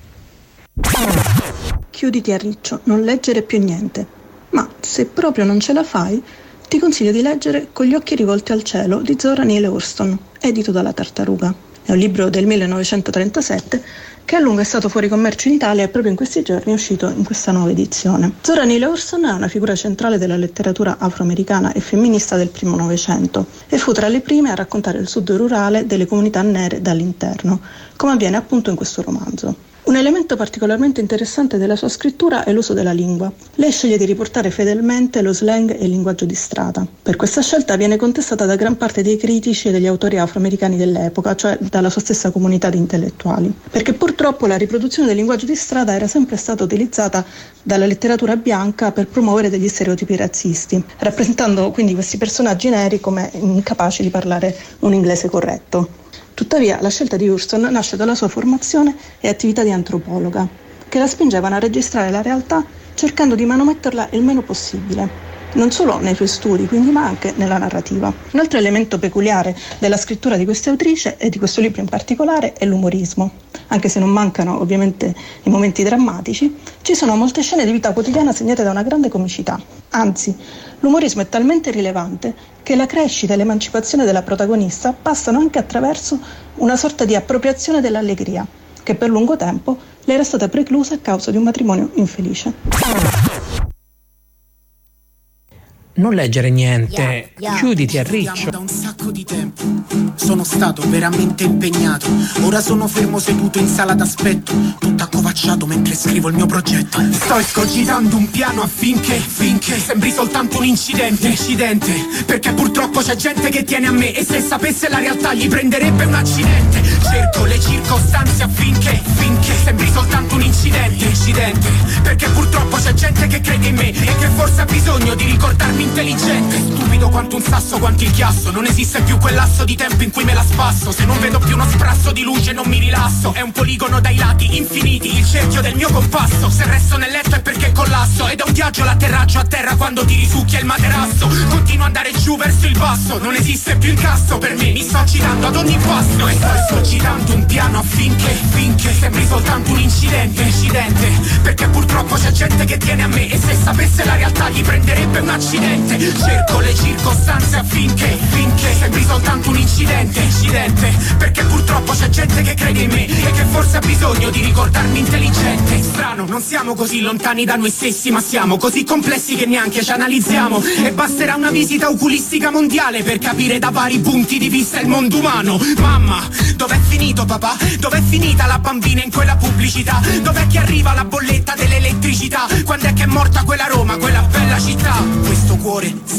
Chiuditi a riccio, non leggere più niente. Ma se proprio non ce la fai, ti consiglio di leggere Con gli occhi rivolti al cielo di Zora Neale Hurston, edito dalla Tartaruga. È un libro del 1937 che a lungo è stato fuori commercio in Italia e proprio in questi giorni è uscito in questa nuova edizione. Zora Neale Hurston è una figura centrale della letteratura afroamericana e femminista del primo Novecento e fu tra le prime a raccontare il sud rurale delle comunità nere dall'interno, come avviene appunto in questo romanzo. Un elemento particolarmente interessante della sua scrittura è l'uso della lingua. Lei sceglie di riportare fedelmente lo slang e il linguaggio di strada. Per questa scelta viene contestata da gran parte dei critici e degli autori afroamericani dell'epoca, cioè dalla sua stessa comunità di intellettuali, perché purtroppo la riproduzione del linguaggio di strada era sempre stata utilizzata dalla letteratura bianca per promuovere degli stereotipi razzisti, rappresentando quindi questi personaggi neri come incapaci di parlare un inglese corretto. Tuttavia, la scelta di Hurston nasce dalla sua formazione e attività di antropologa, che la spingevano a registrare la realtà cercando di manometterla il meno possibile, non solo nei suoi studi, quindi, ma anche nella narrativa. Un altro elemento peculiare della scrittura di questa autrice, e di questo libro in particolare, è l'umorismo. Anche se non mancano ovviamente i momenti drammatici, ci sono molte scene di vita quotidiana segnate da una grande comicità. Anzi, l'umorismo è talmente rilevante che la crescita e l'emancipazione della protagonista passano anche attraverso una sorta di appropriazione dell'allegria, che per lungo tempo le era stata preclusa a causa di un matrimonio infelice. Non leggere niente, chiuditi a riccio. Da un sacco di tempo sono stato veramente impegnato. Ora sono fermo seduto in sala d'aspetto, tutto accovacciato mentre scrivo il mio progetto. Sto escogitando un piano affinché sembri soltanto un incidente, perché purtroppo c'è gente che tiene a me e se sapesse la realtà gli prenderebbe un accidente. Cerco le circostanze affinché sembri soltanto un incidente, perché purtroppo c'è gente che crede in me e che forse ha bisogno di ricordarmi intelligente. Stupido quanto un sasso, quanto il chiasso. Non esiste più quel lasso di tempo in cui me la spasso. Se non vedo più uno sprasso di luce non mi rilasso. È un poligono dai lati infiniti, il cerchio del mio compasso. Se resto nel letto è perché collasso, ed è un viaggio l'atterraggio a terra quando ti risucchia il materasso. Continuo ad andare giù verso il basso, non esiste più incasso per me. Mi sto citando ad ogni passo e sto citando un piano affinché sembri soltanto un incidente, perché purtroppo c'è gente che tiene a me e se sapesse la realtà gli prenderebbe un accidente. Cerco le circostanze affinché sembri soltanto un incidente, perché purtroppo c'è gente che crede in me e che forse ha bisogno di ricordarmi intelligente. Strano, non siamo così lontani da noi stessi, ma siamo così complessi che neanche ci analizziamo. E basterà una visita oculistica mondiale per capire da vari punti di vista il mondo umano. Mamma, dov'è finito papà? Dov'è finita la bambina in quella pubblicità? Dov'è che arriva la bolletta dell'elettricità? Quando è che è morta quella Roma, quella bella città? Questo cuore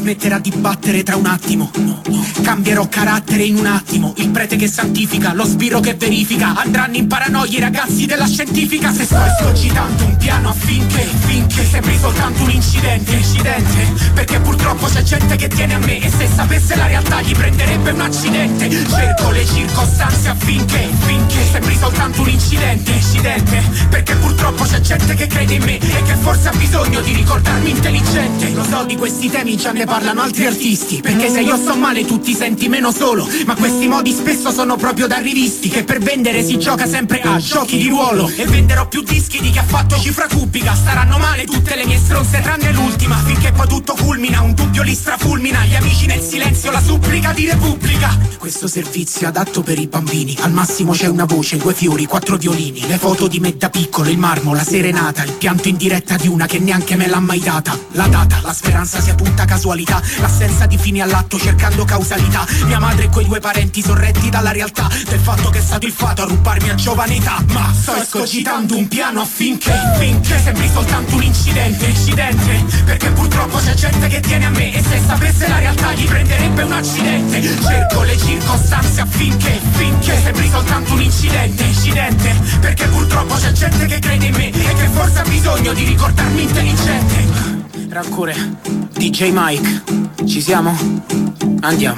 smetterà di battere tra un attimo. Cambierò carattere in un attimo. Il prete che santifica, lo sbirro che verifica. Andranno in paranoia i ragazzi della scientifica. Se sto escogitando un piano affinché sembri soltanto un incidente. Perché purtroppo c'è gente che tiene a me, e se sapesse la realtà gli prenderebbe un accidente. Cerco le circostanze affinché sembri soltanto un incidente. Perché purtroppo c'è gente che crede in me e che forse ha bisogno di ricordarmi intelligente. Lo so, di questi temi già ne parlano altri artisti, perché se io sto male tu ti senti meno solo. Ma questi modi spesso sono proprio da rivisti, che per vendere si gioca sempre a giochi di ruolo. E venderò più dischi di chi ha fatto cifra cubica. Staranno male tutte le mie stronze tranne l'ultima, finché poi tutto culmina, un dubbio li strafulmina. Gli amici nel silenzio, la supplica di Repubblica. Questo servizio è adatto per i bambini. Al massimo c'è una voce, 2 fiori, 4 violini. Le foto di me da piccolo, il marmo, la serenata. Il pianto in diretta di una che neanche me l'ha mai data. La data, la speranza sia tutta casualità. L'assenza di fini all'atto cercando causalità. Mia madre e quei 2 parenti sorretti dalla realtà del fatto che è stato il fato a rubarmi a giovane età. Ma sto escogitando un piano affinché sembri soltanto un incidente. Perché purtroppo c'è gente che tiene a me, e se sapesse la realtà gli prenderebbe un accidente. Cerco le circostanze affinché sembri soltanto un incidente. Perché purtroppo c'è gente che crede in me e che forse ha bisogno di ricordarmi intelligente. Rancore, DJ Mike, ci siamo? Andiamo.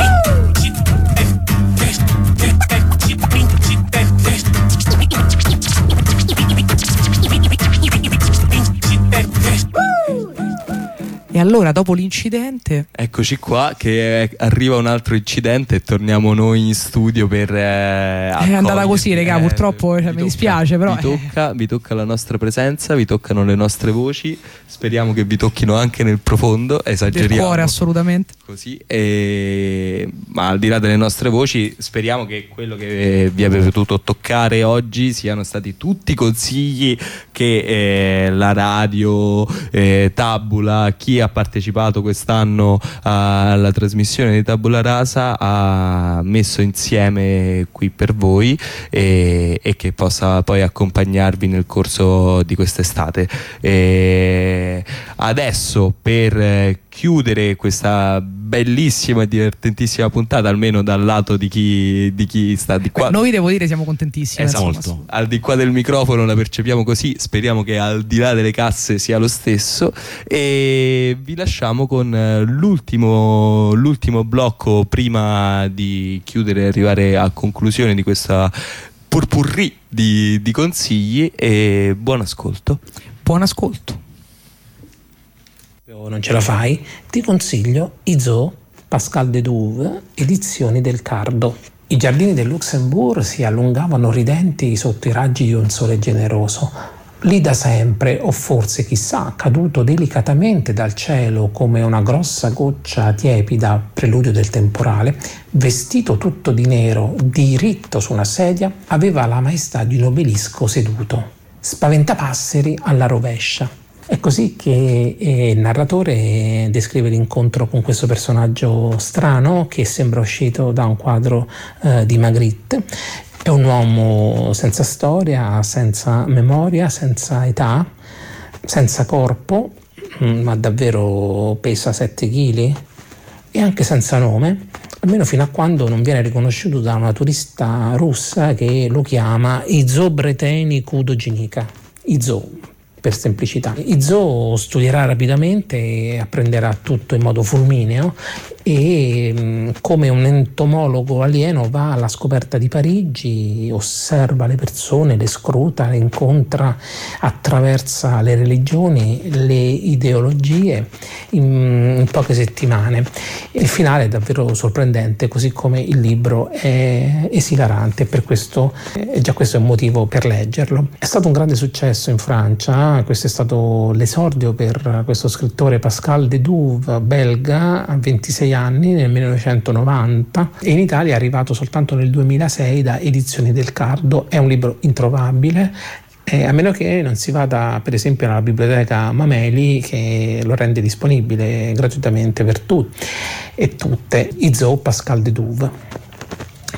E allora, dopo l'incidente, eccoci qua che arriva un altro incidente e torniamo noi in studio per è andata così, raga, purtroppo mi dispiace, però vi tocca la nostra presenza, vi toccano le nostre voci, speriamo che vi tocchino anche nel profondo, esageriamo del cuore, assolutamente così, ma al di là delle nostre voci speriamo che quello che vi avete potuto toccare oggi siano stati tutti consigli che la radio, Tabula, chi ha partecipato quest'anno alla trasmissione di Tabula Rasa ha messo insieme qui per voi, e che possa poi accompagnarvi nel corso di quest'estate. Adesso, per chiudere questa bellissima e divertentissima puntata, almeno dal lato di chi sta di qua. Noi, devo dire, siamo contentissimi. Esatto. Al di qua del microfono la percepiamo così, speriamo che al di là delle casse sia lo stesso, e vi lasciamo con l'ultimo blocco prima di chiudere e arrivare a conclusione di questa purpurri di consigli, e buon ascolto. Buon ascolto. Non ce la fai? Ti consiglio Izo, Pascal de Douve, edizioni del Cardo. I giardini del Luxembourg si allungavano ridenti sotto i raggi di un sole generoso. Lì da sempre, o forse chissà, caduto delicatamente dal cielo come una grossa goccia tiepida, preludio del temporale, vestito tutto di nero, diritto su una sedia, aveva la maestà di un obelisco seduto. Spaventapasseri alla rovescia. È così che il narratore descrive l'incontro con questo personaggio strano che sembra uscito da un quadro di Magritte. È un uomo senza storia, senza memoria, senza età, senza corpo, ma davvero pesa 7 kg, e anche senza nome, almeno fino a quando non viene riconosciuto da una turista russa che lo chiama Izo Breteni Kudoginika. Izo, per semplicità. Izo studierà rapidamente e apprenderà tutto in modo fulmineo, e come un entomologo alieno va alla scoperta di Parigi, osserva le persone, le scruta, le incontra, attraversa le religioni, le ideologie in poche settimane. Il finale è davvero sorprendente, così come il libro è esilarante, per questo già questo è un motivo per leggerlo. È stato un grande successo in Francia, questo è stato l'esordio per questo scrittore Pascal de Douve, belga, a 26 anni, nel 1990, e in Italia è arrivato soltanto nel 2006 da Edizioni del Cardo. È un libro introvabile, a meno che non si vada per esempio alla biblioteca Mameli, che lo rende disponibile gratuitamente per tutti e tutte. Izo, Pascal de Douve.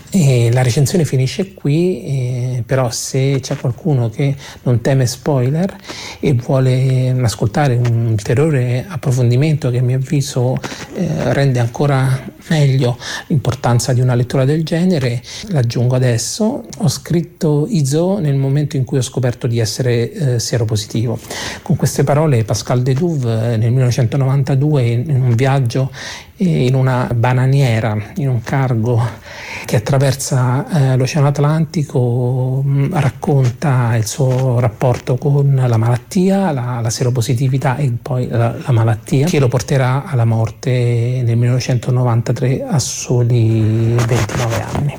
E la recensione finisce qui, però se c'è qualcuno che non teme spoiler e vuole ascoltare un ulteriore approfondimento che a mio avviso rende ancora meglio l'importanza di una lettura del genere, l'aggiungo adesso. Ho scritto Izo nel momento in cui ho scoperto di essere seropositivo. Con queste parole Pascal Dedouve nel 1992 in un viaggio in una bananiera, in un cargo che attraversa l'Oceano Atlantico, racconta il suo rapporto con la malattia, la seropositività e poi la malattia che lo porterà alla morte nel 1993 a soli 29 anni.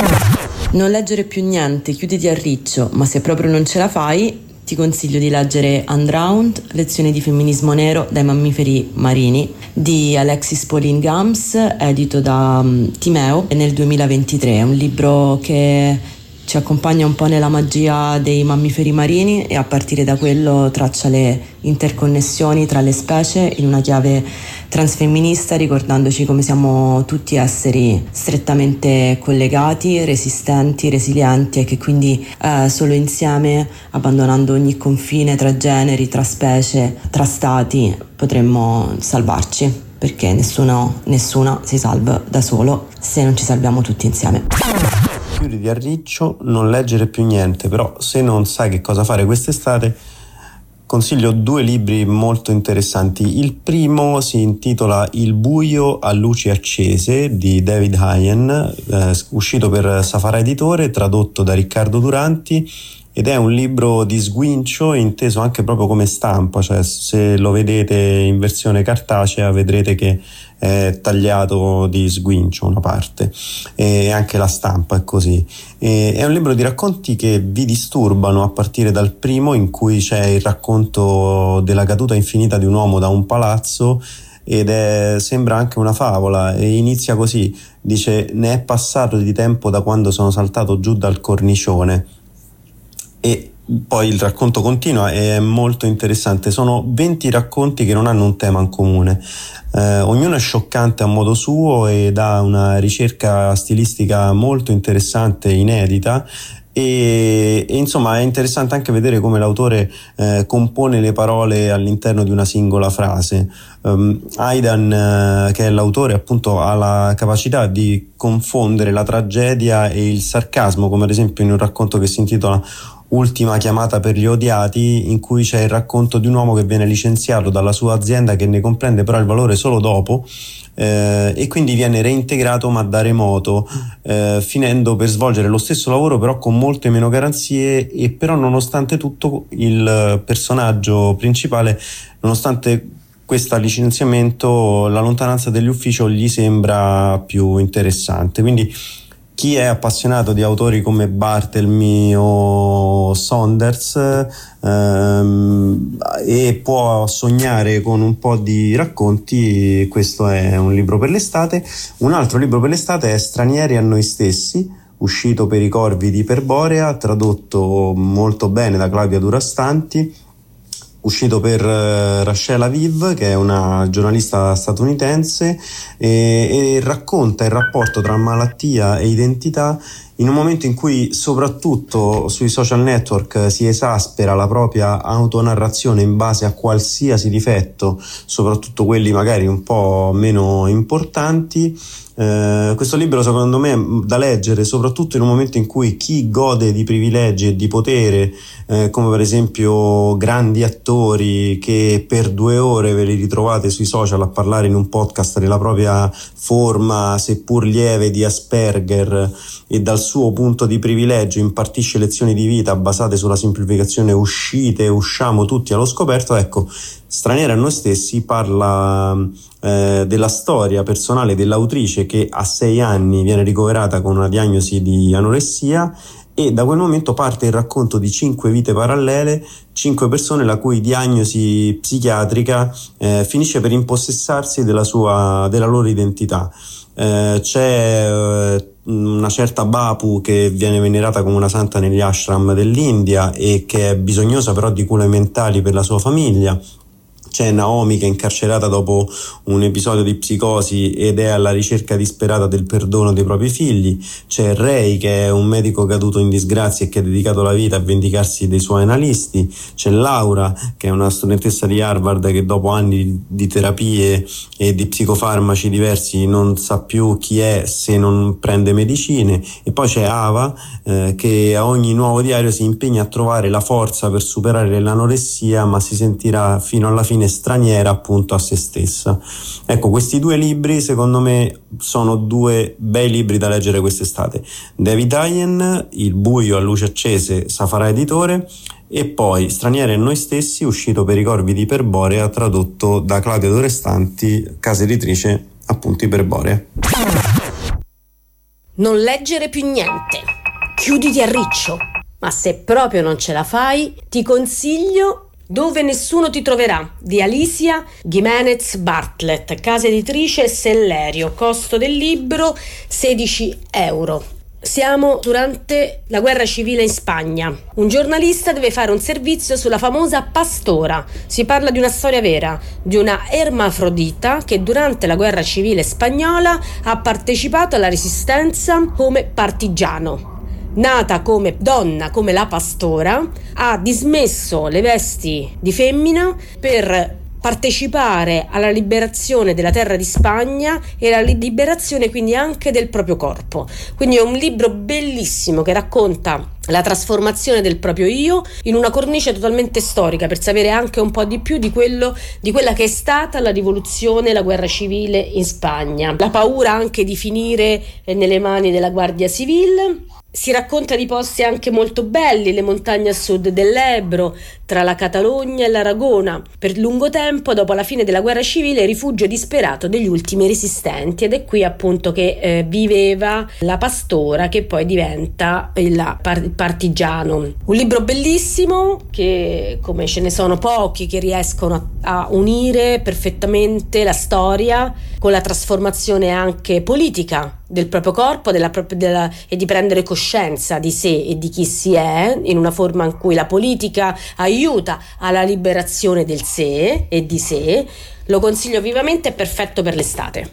Non leggere più niente, chiuditi a riccio, ma se proprio non ce la fai, ti consiglio di leggere Undrowned, lezioni di femminismo nero dai mammiferi marini di Alexis Pauline Gams, edito da Timeo nel 2023. È un libro che ci accompagna un po' nella magia dei mammiferi marini e a partire da quello traccia le interconnessioni tra le specie in una chiave transfemminista, ricordandoci come siamo tutti esseri strettamente collegati, resistenti, resilienti e che quindi solo insieme, abbandonando ogni confine tra generi, tra specie, tra stati, potremmo salvarci, perché nessuna si salva da solo se non ci salviamo tutti insieme. Chiuditi a riccio, non leggere più niente, però se non sai che cosa fare quest'estate consiglio 2 libri molto interessanti. Il primo si intitola Il buio a luci accese di David Hyen, uscito per Safara Editore, tradotto da Riccardo Duranti, ed è un libro di sguincio inteso anche proprio come stampa, cioè se lo vedete in versione cartacea vedrete che è tagliato di sguincio una parte, e anche la stampa è così. È un libro di racconti che vi disturbano a partire dal primo, in cui c'è il racconto della caduta infinita di un uomo da un palazzo ed sembra anche una favola, e inizia così, dice: ne è passato di tempo da quando sono saltato giù dal cornicione. E poi il racconto continua e è molto interessante. Sono 20 racconti che non hanno un tema in comune, ognuno è scioccante a modo suo ed ha una ricerca stilistica molto interessante, inedita, e insomma è interessante anche vedere come l'autore compone le parole all'interno di una singola frase. Aidan, che è l'autore, appunto ha la capacità di confondere la tragedia e il sarcasmo, come ad esempio in un racconto che si intitola Ultima chiamata per gli odiati, in cui c'è il racconto di un uomo che viene licenziato dalla sua azienda, che ne comprende però il valore solo dopo, e quindi viene reintegrato ma da remoto, finendo per svolgere lo stesso lavoro però con molte meno garanzie. E però nonostante tutto il personaggio principale, nonostante questo licenziamento, la lontananza dell'ufficio gli sembra più interessante. Quindi chi è appassionato di autori come Barthelmy o Saunders e può sognare con un po' di racconti, questo è un libro per l'estate. Un altro libro per l'estate è Stranieri a noi stessi, uscito per i Corvi di Iperborea, tradotto molto bene da Claudia Durastanti, uscito per Rachel Aviv, che è una giornalista statunitense, e racconta il rapporto tra malattia e identità in un momento in cui soprattutto sui social network si esaspera la propria autonarrazione in base a qualsiasi difetto, soprattutto quelli magari un po' meno importanti. Questo libro secondo me è da leggere soprattutto in un momento in cui chi gode di privilegi e di potere, come per esempio grandi attori che per 2 ore ve li ritrovate sui social a parlare in un podcast della propria forma seppur lieve di Asperger, e dal suo punto di privilegio impartisce lezioni di vita basate sulla semplificazione usciamo tutti allo scoperto. Ecco, Stranieri a noi stessi parla della storia personale dell'autrice, che a 6 anni viene ricoverata con una diagnosi di anoressia, e da quel momento parte il racconto di 5 vite parallele, 5 persone la cui diagnosi psichiatrica finisce per impossessarsi della loro identità. C'è una certa Bapu che viene venerata come una santa negli ashram dell'India e che è bisognosa però di cure mentali per la sua famiglia. c'è Naomi che è incarcerata dopo un episodio di psicosi ed è alla ricerca disperata del perdono dei propri figli, c'è Ray che è un medico caduto in disgrazia e che ha dedicato la vita a vendicarsi dei suoi analisti, c'è Laura che è una studentessa di Harvard che dopo anni di terapie e di psicofarmaci diversi non sa più chi è se non prende medicine, e poi c'è Ava che a ogni nuovo diario si impegna a trovare la forza per superare l'anoressia, ma si sentirà fino alla fine straniera appunto a se stessa. Ecco, questi due libri secondo me sono due bei libri da leggere quest'estate. David Hyen, Il buio a luce accese, Safara Editore, e poi Straniere e noi stessi, uscito per i Corvi di Iperborea, tradotto da Claudia Dorestanti, casa editrice appunto Iperborea. Non leggere più niente, chiuditi a riccio, ma se proprio non ce la fai ti consiglio Dove nessuno ti troverà di Alicia Giménez Bartlett, casa editrice Sellerio, costo del libro 16 euro. Siamo durante la guerra civile in Spagna. Un giornalista deve fare un servizio sulla famosa Pastora. Si parla di una storia vera, di una ermafrodita che durante la guerra civile spagnola ha partecipato alla resistenza come partigiano. Nata come donna, come la Pastora, ha dismesso le vesti di femmina per partecipare alla liberazione della terra di Spagna e alla liberazione quindi anche del proprio corpo. Quindi è un libro bellissimo che racconta la trasformazione del proprio io in una cornice totalmente storica, per sapere anche un po' di più di quella che è stata la rivoluzione, la guerra civile in Spagna. La paura anche di finire nelle mani della Guardia Civile. Si racconta di posti anche molto belli, le montagne a sud dell'Ebro, tra la Catalogna e l'Aragona. Per lungo tempo, dopo la fine della guerra civile, rifugio disperato degli ultimi resistenti, ed è qui appunto che viveva la Pastora, che poi diventa il partigiano. Un libro bellissimo che, come ce ne sono pochi che riescono a unire perfettamente la storia con la trasformazione anche politica del proprio corpo e di prendere coscienza di sé e di chi si è, in una forma in cui la politica aiuta alla liberazione del sé e di sé. Lo consiglio vivamente, è perfetto per l'estate.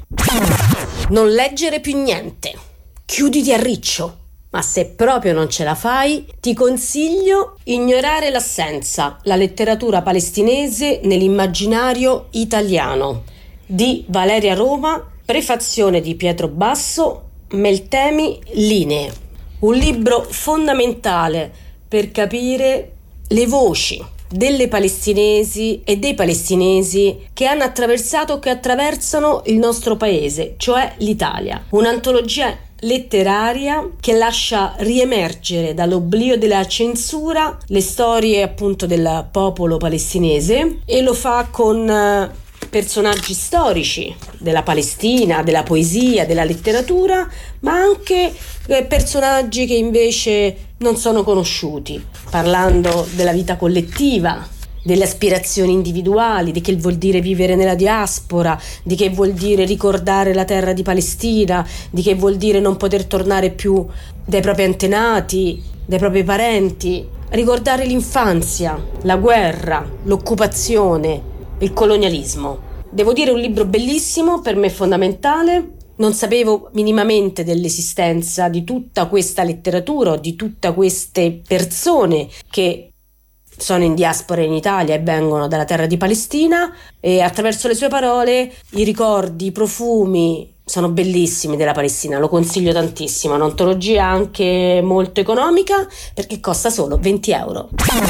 Non leggere più niente, chiuditi a riccio, ma se proprio non ce la fai ti consiglio Ignorare l'assenza, la letteratura palestinese nell'immaginario italiano di Valeria Roma, prefazione di Pietro Basso, Meltemi Linee. Un libro fondamentale per capire le voci delle palestinesi e dei palestinesi che hanno attraversato o che attraversano il nostro paese, cioè l'Italia. Un'antologia letteraria che lascia riemergere dall'oblio della censura le storie appunto del popolo palestinese, e lo fa con personaggi storici della Palestina, della poesia, della letteratura, ma anche personaggi che invece non sono conosciuti, parlando della vita collettiva, delle aspirazioni individuali, di che vuol dire vivere nella diaspora, di che vuol dire ricordare la terra di Palestina, di che vuol dire non poter tornare più dai propri antenati, dai propri parenti, ricordare l'infanzia, la guerra, l'occupazione, il colonialismo. Devo dire, un libro bellissimo, per me fondamentale. Non sapevo minimamente dell'esistenza di tutta questa letteratura o di tutte queste persone che sono in diaspora in Italia e vengono dalla terra di Palestina, e attraverso le sue parole i ricordi, i profumi sono bellissimi della Palestina. Lo consiglio tantissimo, è un'antologia anche molto economica perché costa solo 20 euro.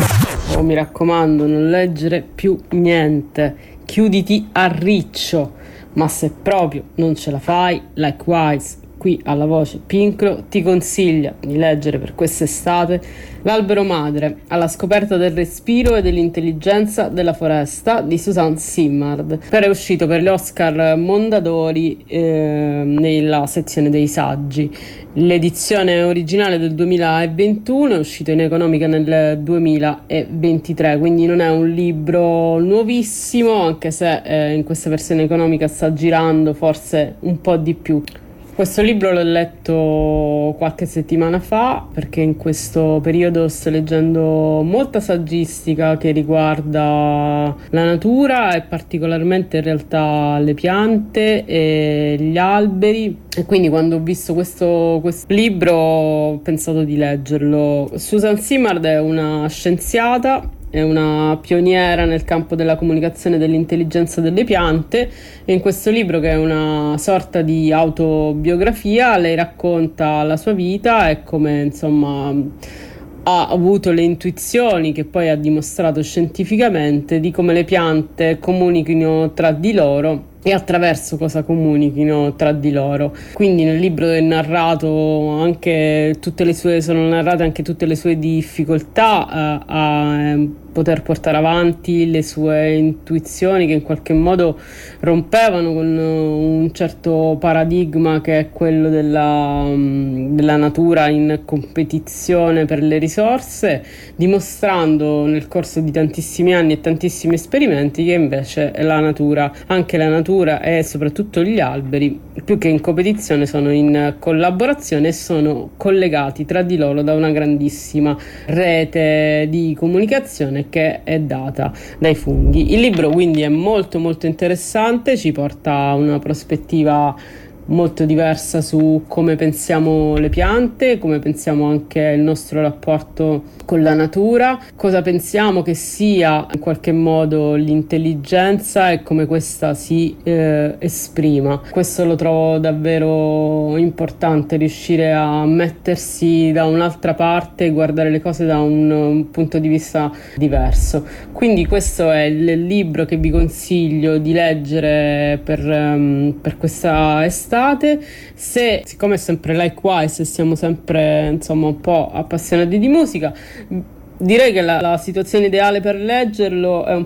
Oh, mi raccomando, non leggere più niente, chiuditi a riccio, ma se proprio non ce la fai, likewise, qui alla Voce Pincro ti consiglia di leggere per quest'estate L'albero madre, alla scoperta del respiro e dell'intelligenza della foresta di Suzanne Simard. È uscito per gli Oscar Mondadori nella sezione dei saggi. L'edizione originale del 2021 è uscito in economica nel 2023, quindi non è un libro nuovissimo, anche se in questa versione economica sta girando forse un po' di più. Questo libro l'ho letto qualche settimana fa, perché in questo periodo sto leggendo molta saggistica che riguarda la natura e particolarmente in realtà le piante e gli alberi, e quindi quando ho visto questo libro ho pensato di leggerlo. Susan Simard è una scienziata, è una pioniera nel campo della comunicazione e dell'intelligenza delle piante, e in questo libro, che è una sorta di autobiografia, lei racconta la sua vita e come insomma ha avuto le intuizioni, che poi ha dimostrato scientificamente, di come le piante comunichino tra di loro e attraverso cosa comunichino tra di loro. Quindi nel libro è narrato anche sono narrate anche tutte le sue difficoltà a poter portare avanti le sue intuizioni, che in qualche modo rompevano con un certo paradigma che è quello della natura in competizione per le risorse, dimostrando nel corso di tantissimi anni e tantissimi esperimenti che invece anche la natura e soprattutto gli alberi, più che in competizione, sono in collaborazione e sono collegati tra di loro da una grandissima rete di comunicazione che è data dai funghi. Il libro quindi è molto molto interessante, ci porta a una prospettiva molto diversa su come pensiamo le piante, come pensiamo anche il nostro rapporto con la natura, cosa pensiamo che sia in qualche modo l'intelligenza e come questa si esprima. Questo lo trovo davvero importante, riuscire a mettersi da un'altra parte e guardare le cose da un punto di vista diverso. Quindi questo è il libro che vi consiglio di leggere per questa estate. Siccome è sempre likewise e siamo sempre insomma un po' appassionati di musica, direi che la situazione ideale per leggerlo è un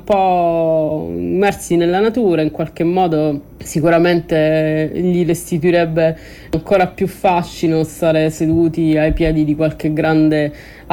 po' immersi nella natura. In qualche modo sicuramente gli restituirebbe ancora più fascino stare seduti ai piedi di qualche grande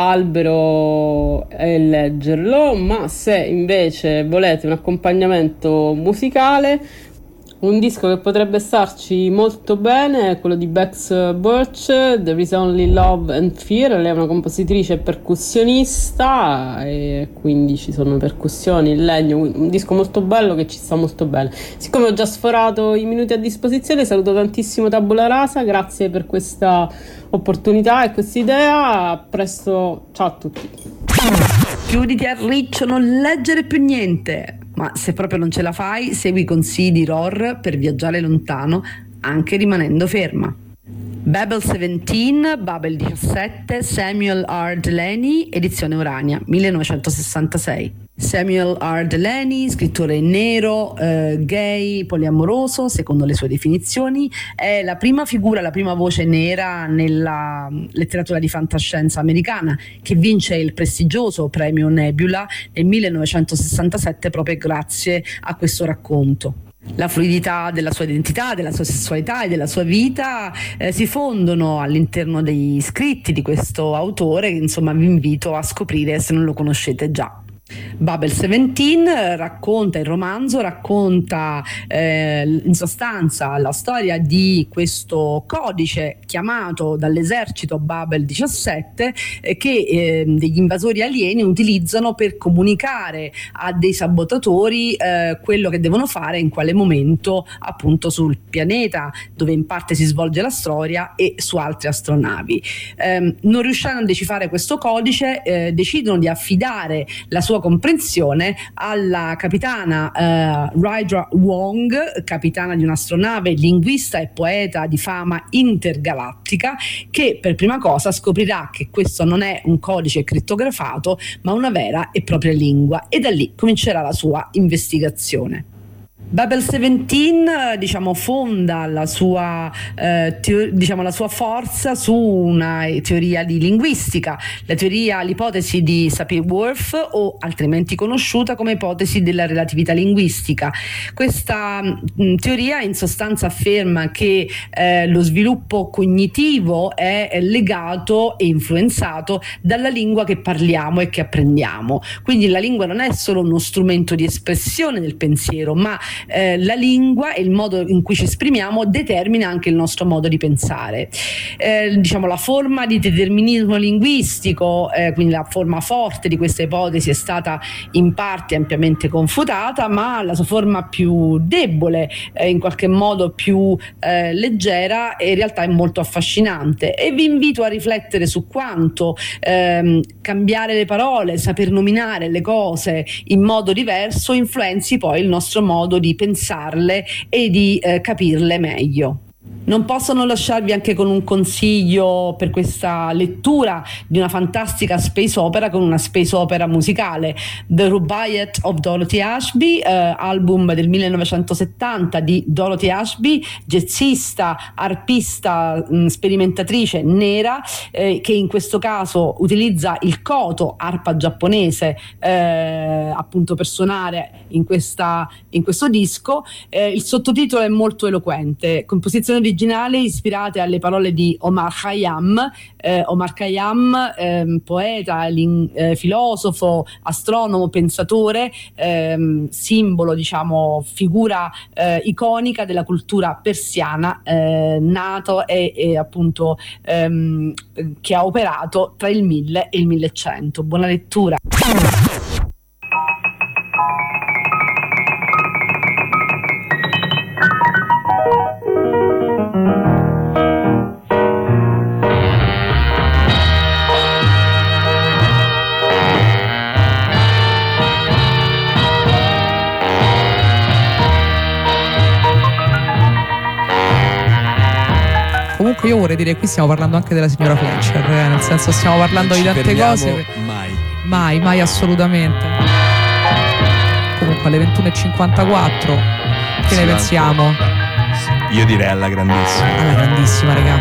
albero e leggerlo, ma se invece volete un accompagnamento musicale, un disco che potrebbe starci molto bene è quello di Bex Birch, There Is Only Love and Fear. Lei è una compositrice e percussionista, e quindi ci sono percussioni in legno, un disco molto bello che ci sta molto bene. Siccome ho già sforato i minuti a disposizione, saluto tantissimo Tabula Rasa, grazie per questa opportunità e questa idea. A presto, ciao a tutti. Chiuditi a riccio, non leggere più niente. Ma se proprio non ce la fai, segui i consigli di Ror per viaggiare lontano, anche rimanendo ferma. Babel 17, Babel 17, Samuel R. Delany, edizione Urania, 1966. Samuel R. Delany, scrittore nero, gay, poliamoroso, secondo le sue definizioni, è la prima figura, la prima voce nera nella letteratura di fantascienza americana, che vince il prestigioso premio Nebula nel 1967 proprio grazie a questo racconto. La fluidità della sua identità, della sua sessualità e della sua vita si fondono all'interno dei scritti di questo autore, che insomma vi invito a scoprire se non lo conoscete già. Babel 17 il romanzo racconta in sostanza la storia di questo codice chiamato dall'esercito Babel 17 che degli invasori alieni utilizzano per comunicare a dei sabotatori quello che devono fare in quale momento, appunto sul pianeta dove in parte si svolge la storia e su altre astronavi. Non riuscendo a decifrare questo codice, decidono di affidare la sua comprensione alla capitana Rydra Wong, capitana di un'astronave, linguista e poeta di fama intergalattica, che per prima cosa scoprirà che questo non è un codice crittografato ma una vera e propria lingua, e da lì comincerà la sua investigazione. Babel 17 fonda la sua la sua forza su una teoria di linguistica, l'ipotesi di Sapir-Whorf, o altrimenti conosciuta come ipotesi della relatività linguistica. Questa teoria in sostanza afferma che lo sviluppo cognitivo è legato e influenzato dalla lingua che parliamo e che apprendiamo. Quindi la lingua non è solo uno strumento di espressione del pensiero, ma la lingua e il modo in cui ci esprimiamo determina anche il nostro modo di pensare. Diciamo, la forma di determinismo linguistico, quindi la forma forte di questa ipotesi, è stata in parte ampiamente confutata, ma la sua forma più debole, in qualche modo più leggera, in realtà è molto affascinante, e vi invito a riflettere su quanto cambiare le parole, saper nominare le cose in modo diverso influenzi poi il nostro modo di pensarle e di capirle meglio. Non posso non lasciarvi anche con un consiglio per questa lettura di una fantastica space opera, con una space opera musicale, The Rubaiyat of Dorothy Ashby, album del 1970 di Dorothy Ashby, jazzista, arpista, sperimentatrice nera, che in questo caso utilizza il koto, arpa giapponese, appunto per suonare in questo disco. Il sottotitolo è molto eloquente: composizione originale ispirate alle parole di Omar Khayyam. Omar Khayyam, poeta, filosofo, astronomo, pensatore, simbolo, diciamo, figura iconica della cultura persiana, nato e appunto che ha operato tra il 1000 e il 1100. Buona lettura. Comunque io vorrei dire che qui stiamo parlando anche della signora Fletcher, nel senso stiamo parlando di tante cose. Mai assolutamente. Comunque alle 21:54 che ne pensiamo? Io direi alla grandissima. Alla grandissima, raga.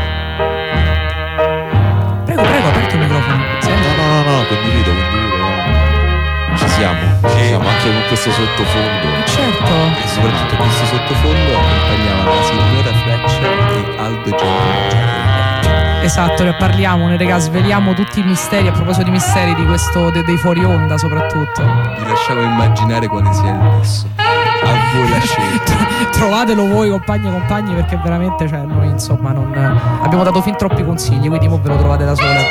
Prego, aperto il microfono. No, condivido. Ci siamo anche con questo sottofondo. Certo. E soprattutto questo sottofondo accompagnava la signora Fletcher e Aldo Giovanni. Esatto, ne parliamo, sveliamo tutti i misteri, a proposito di misteri di questo dei fuori onda soprattutto. Vi lasciamo immaginare quale sia il nesso. A voi la scelta. Trovatelo voi, compagni e compagni, perché veramente, cioè, noi insomma non abbiamo dato fin troppi consigli, quindi mo ve lo trovate da sola.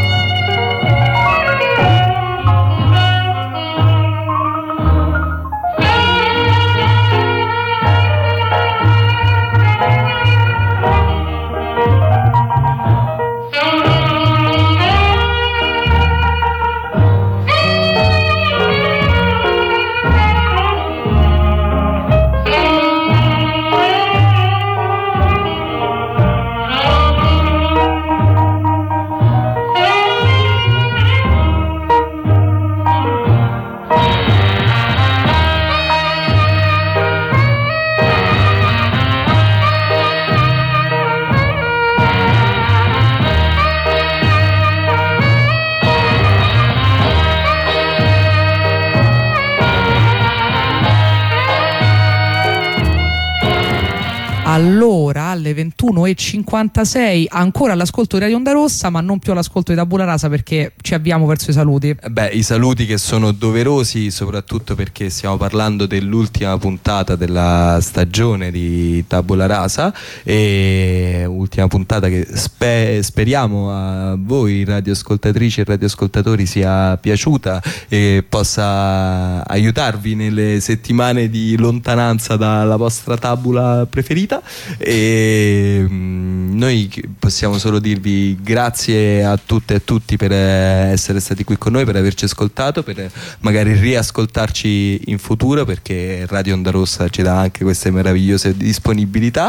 Allora, alle 21:56 ancora all'ascolto di Radio Onda Rossa, ma non più all'ascolto di Tabula Rasa, perché ci avviamo verso i saluti. I saluti che sono doverosi, soprattutto perché stiamo parlando dell'ultima puntata della stagione di Tabula Rasa, e ultima puntata che speriamo a voi radioascoltatrici e radioascoltatori sia piaciuta e possa aiutarvi nelle settimane di lontananza dalla vostra tabula preferita. E noi possiamo solo dirvi grazie a tutte e a tutti per essere stati qui con noi, per averci ascoltato, per magari riascoltarci in futuro, perché Radio Onda Rossa ci dà anche queste meravigliose disponibilità.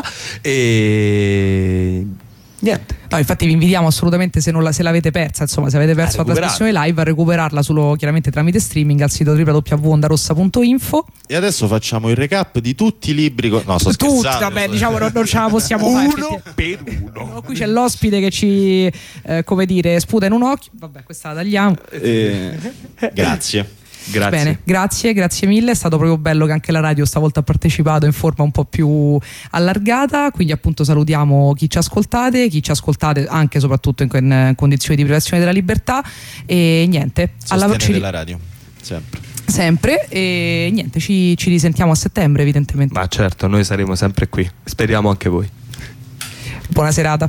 E niente. No, infatti vi invitiamo assolutamente, se l'avete persa, insomma, se avete perso la trasmissione live, a recuperarla solo chiaramente tramite streaming al sito www.ondarossa.info. E adesso facciamo il recap di tutti i libri. No, sto scherzando. Vabbè, diciamo non ce la possiamo fare. Uno per uno. No, qui c'è l'ospite che ci come dire, sputa in un occhio. Vabbè, questa la tagliamo. Grazie. Bene, grazie mille, è stato proprio bello che anche la radio stavolta ha partecipato in forma un po' più allargata, quindi appunto salutiamo chi ci ascoltate anche soprattutto in condizioni di privazione della libertà, e niente, alla prossima della radio, sempre. Sempre, e niente, ci risentiamo a settembre evidentemente. Ma certo, noi saremo sempre qui, speriamo anche voi. Buona serata.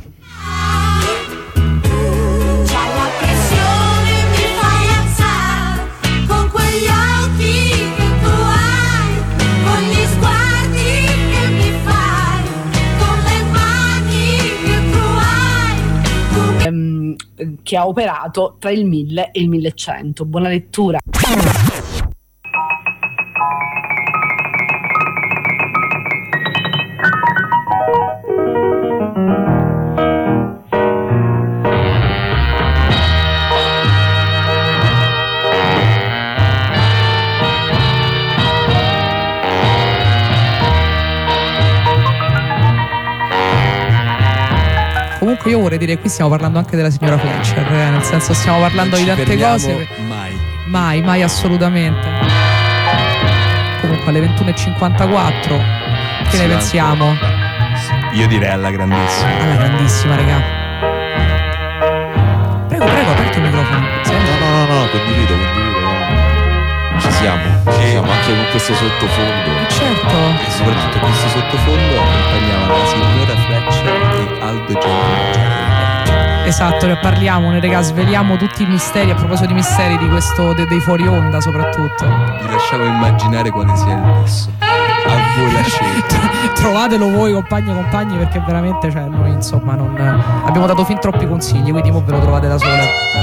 Che ha operato tra il 1000 e il 1100. Buona lettura. Comunque io vorrei dire, qui stiamo parlando anche della signora Fletcher, nel senso stiamo parlando di tante cose. Mai assolutamente. Comunque alle 21:54 che ne pensiamo? Io direi alla grandissima. Alla grandissima, regà. Prego, aperto il microfono. No, condivido. Ci siamo anche con questo sottofondo. Certo. E soprattutto questo sottofondo accompagnava la signora Fletcher e Aldo Giovanni. Esatto, ne parliamo, ne regà, sveliamo tutti i misteri, a proposito di misteri di questo dei fuori onda soprattutto. Vi lasciamo immaginare quale sia il nesso. A voi la scelta. Trovatelo voi compagni, perché veramente, cioè, noi insomma non abbiamo dato fin troppi consigli, quindi mo ve lo trovate da sole.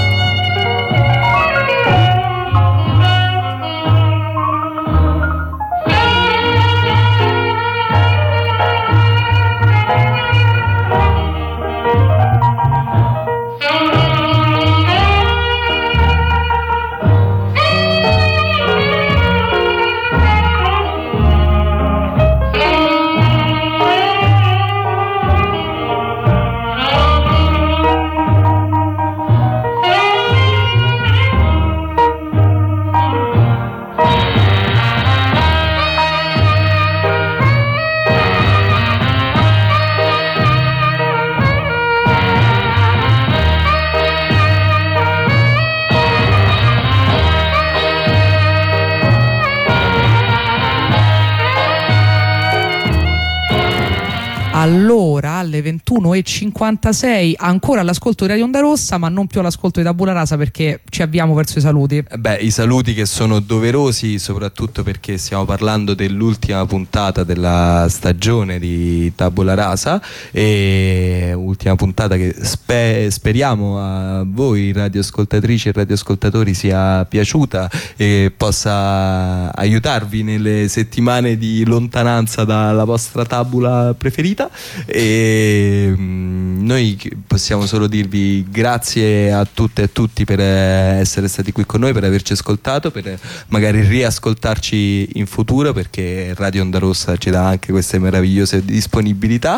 Allora alle 21:56 ancora all'ascolto di Radio Onda Rossa, ma non più all'ascolto di Tabula Rasa, perché ci avviamo verso i saluti. I saluti che sono doverosi, soprattutto perché stiamo parlando dell'ultima puntata della stagione di Tabula Rasa, e ultima puntata che speriamo a voi radioascoltatrici e radioascoltatori sia piaciuta e possa aiutarvi nelle settimane di lontananza dalla vostra tabula preferita. E noi possiamo solo dirvi grazie a tutte e a tutti per essere stati qui con noi, per averci ascoltato, per magari riascoltarci in futuro, perché Radio Onda Rossa ci dà anche queste meravigliose disponibilità.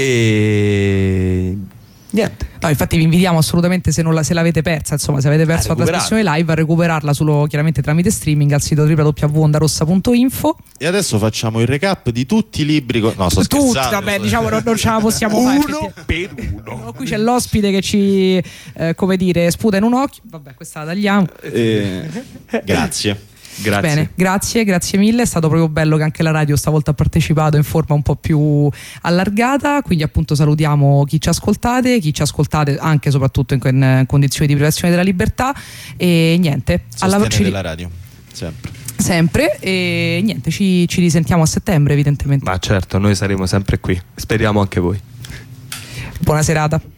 E niente. No, infatti vi invitiamo assolutamente, se l'avete persa, insomma, se avete perso la trasmissione live, a recuperarla solo chiaramente tramite streaming al sito www.ondarossa.info. E adesso facciamo il recap di tutti i libri. No, sto scherzando. Tutti, vabbè, diciamo non ce la possiamo fare. Uno per uno. No, qui c'è l'ospite che ci, come dire, sputa in un occhio. Vabbè, questa la tagliamo. Grazie. Bene, grazie mille, è stato proprio bello che anche la radio stavolta ha partecipato in forma un po' più allargata, quindi appunto salutiamo chi ci ascoltate anche e soprattutto in condizioni di privazione della libertà, e niente, della radio sempre, e niente, ci risentiamo a settembre evidentemente. Ma certo, noi saremo sempre qui, speriamo anche voi. Buona serata.